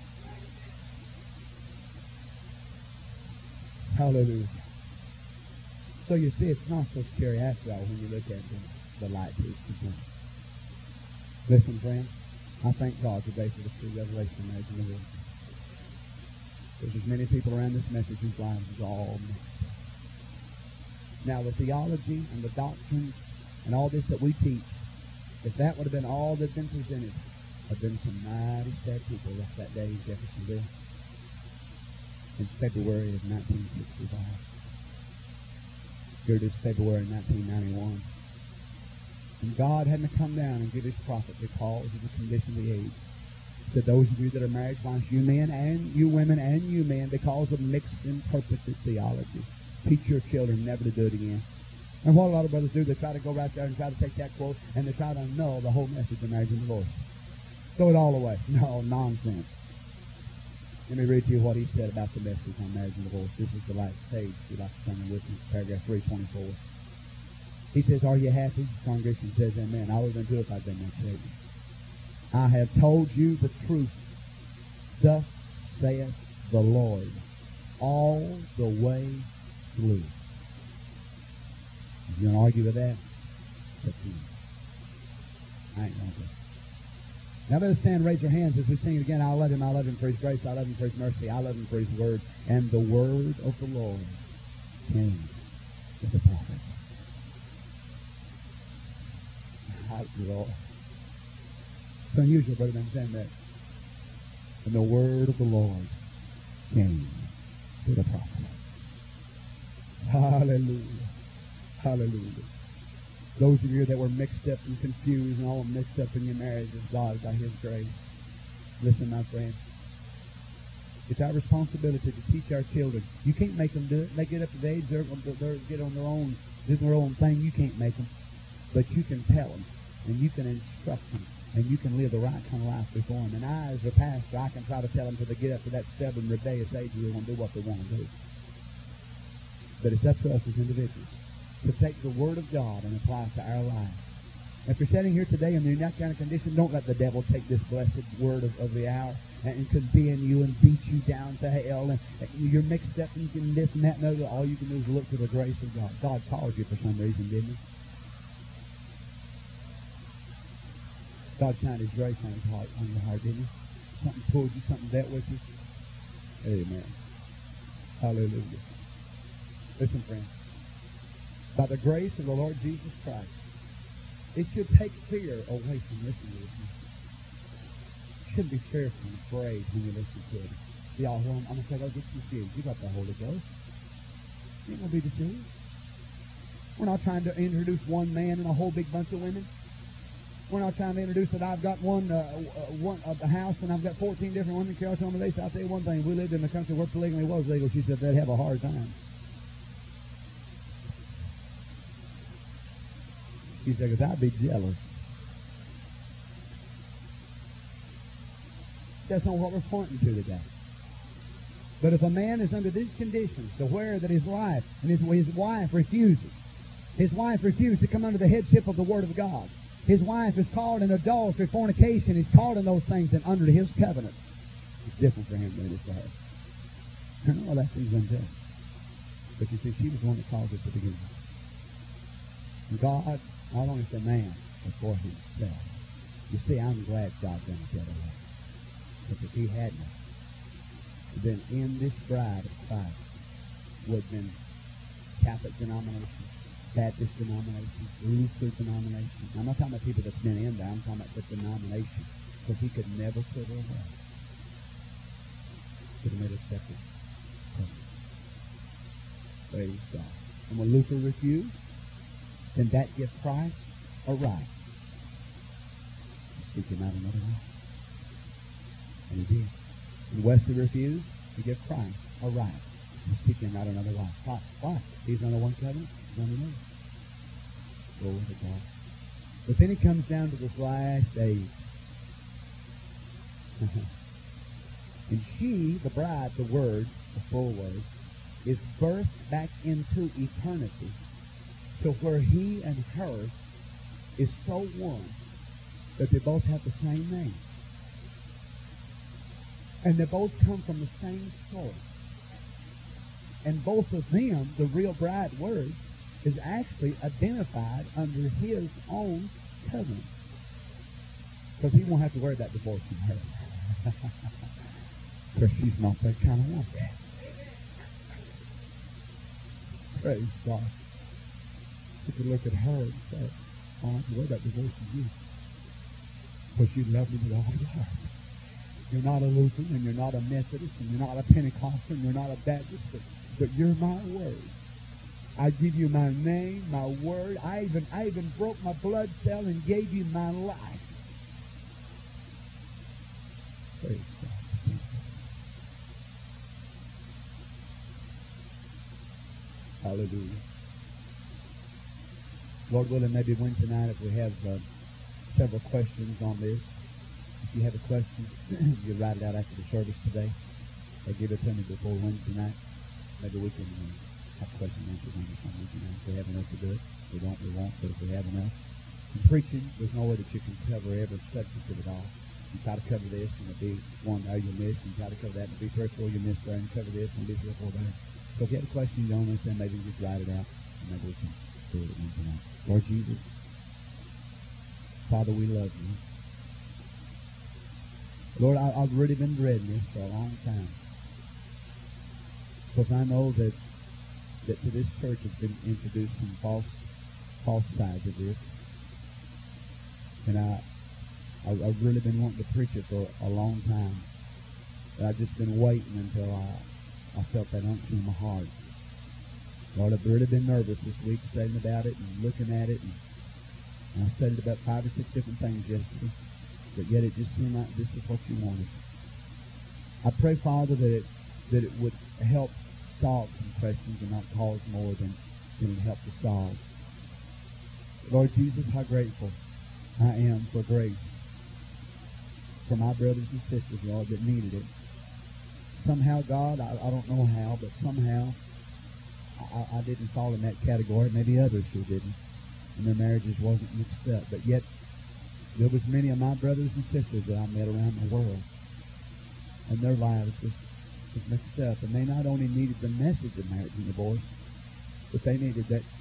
Hallelujah. So you see, it's not so scary after all when you look at the, the light piece. Listen, friends, I thank God today for the true revelation of marriage and divorce. There's as many people around this message whose lives is all mixed up. Now, the theology and the doctrine and all this that we teach, if that would have been all that had been presented, there have been some mighty sad people left that day in Jeffersonville in February of nineteen sixty-five. Here it is, February nineteen ninety-one. And God hadn't come down and give His prophet because of the condition of the age. To those of you that are married, wives, you men and you women and you men, because of mixed interpreted theology, teach your children never to do it again. And what a lot of brothers do, they try to go right there and try to take that quote and they try to annul the whole message of marriage and divorce. Throw it all away. No, nonsense. Let me read to you what he said about the message on marriage and divorce. This is the last page. If you'd like to turn with me, paragraph three twenty-four. He says, are you happy? The congregation says, amen. I would have been too if I'd been that statement. I have told you the truth. Thus saith the Lord, all the way through. If you're going to argue with that, it's up to you. I ain't going to. Now let us stand and raise your hands as we sing it again. I love Him, I love Him for His grace, I love Him for His mercy, I love Him for His word. And the word of the Lord came to the prophet. Lord. It's unusual, brother, to understand that. And the word of the Lord came to the prophet. Hallelujah. Hallelujah. Those of you that were mixed up and confused and all mixed up in your marriages, God, by His grace. Listen, my friend. It's our responsibility to teach our children. You can't make them do it. They get up to the age, they're going to get on their own, do their own thing. You can't make them. But you can tell them. And you can instruct them, and you can live the right kind of life before them. And I, as a pastor, I can try to tell them till they get up to that stubborn, rebellious age where they want to do what they want to do. But it's up to us as individuals to take the Word of God and apply it to our lives. If you're sitting here today and you're in that kind of condition, don't let the devil take this blessed word of, of the hour and, and condemn you and beat you down to hell. And, and you're mixed up and you can this and that and other. All you can do is look to the grace of God. God called you for some reason, didn't He? God shined His grace on His heart, on your heart, didn't He? Something pulled you, something dealt with you. Amen. Hallelujah. Listen, friends. By the grace of the Lord Jesus Christ, it should take fear away from listening to this message. You shouldn't be fearful and afraid when you listen to it. See, all well, I'm going to say, oh, get confused. You got the Holy Ghost. You ain't going to be deceived. We're not trying to introduce one man and a whole big bunch of women. We're not trying to introduce that I've got one, uh, one uh, a house and I've got fourteen different women. Carol told me this. I'll tell you one thing. If we lived in a country where polygamy was legal, she said they'd have a hard time. She said, because I'd be jealous. That's not what we're pointing to today. But if a man is under these conditions, to where that his life, and his, his wife refuses, his wife refused to come under the headship of the Word of God. His wife is caught in adultery, fornication. He's caught in those things and under his covenant. It's different for him than it is for her. I know that seems unjust. But you see, she was the one that caused it to begin with. And God, not only for man, but for himself. You see, I'm glad God done it the other way. Because if he hadn't, then in this bride of Christ would have been Catholic denomination, Baptist denomination, Lutheran denomination. I'm not talking about people that's been in there. I'm talking about the denomination. Because he could never put her away. Could have made a separate covenant. Praise God. And when Luther refused, then that gives Christ a right to seek him out another way. And he did. And Wesley refused to give Christ a right to seek him out another way. Why? Why? He's under one covenant. He's under another. Glory to God. But then he comes down to this last age. And she, the bride, the Word, the full Word, is birthed back into eternity to where he and her is so one that they both have the same name. And they both come from the same source. And both of them, the real bride Word, is actually identified under his own covenant. Because he won't have to worry about divorce from her. Because she's not that kind of woman. Praise God. You could look at her and say, I don't have to worry about divorcing you. Because you love me with all your heart. You're not a Lutheran, and you're not a Methodist, and you're not a Pentecostal, and you're not a Baptist, but, but you're my Word. I give you my name, my word. I even, I even broke my blood cell and gave you my life. Praise God. Hallelujah. Lord willing, maybe Wednesday night if we have uh, several questions on this. If you have a question, you write it out after the service today. Or give it to me before Wednesday night. Maybe we can uh, have questions answered on Wednesday night. If we have enough to do it, we don't, we won't. But if we have enough. In preaching, there's no way that you can cover every subject of it all. You try to cover this, and it'll be one there you'll miss. You try to cover that, and it'll be three or four you'll miss there, and cover this, and it'll be three or four there. So if you have a question you don't understand, maybe you just write it out, and maybe we can do it Wednesday night. Lord Jesus, Father, we love you. Lord, I, I've really been dreading this for a long time. Because I know that that to this church has been introduced some false false sides of this. And I, I, I've really been wanting to preach it for a long time. But I've just been waiting until I, I felt that unction in my heart. Lord, I've really been nervous this week studying about it and looking at it. And, and I studied about five or six different things yesterday. But yet it just seemed like this is what you wanted. I pray, Father, that it, that it would help solve some questions and not cause more than, than it helped to solve. Lord Jesus, how grateful I am for grace. For my brothers and sisters, Lord, that needed it. Somehow, God, I, I don't know how, but somehow I, I didn't fall in that category. Maybe others who didn't. And their marriages wasn't mixed up. But yet, there was many of my brothers and sisters that I met around the world. And their lives was, was mixed up. And they not only needed the message of marriage and divorce, but they needed that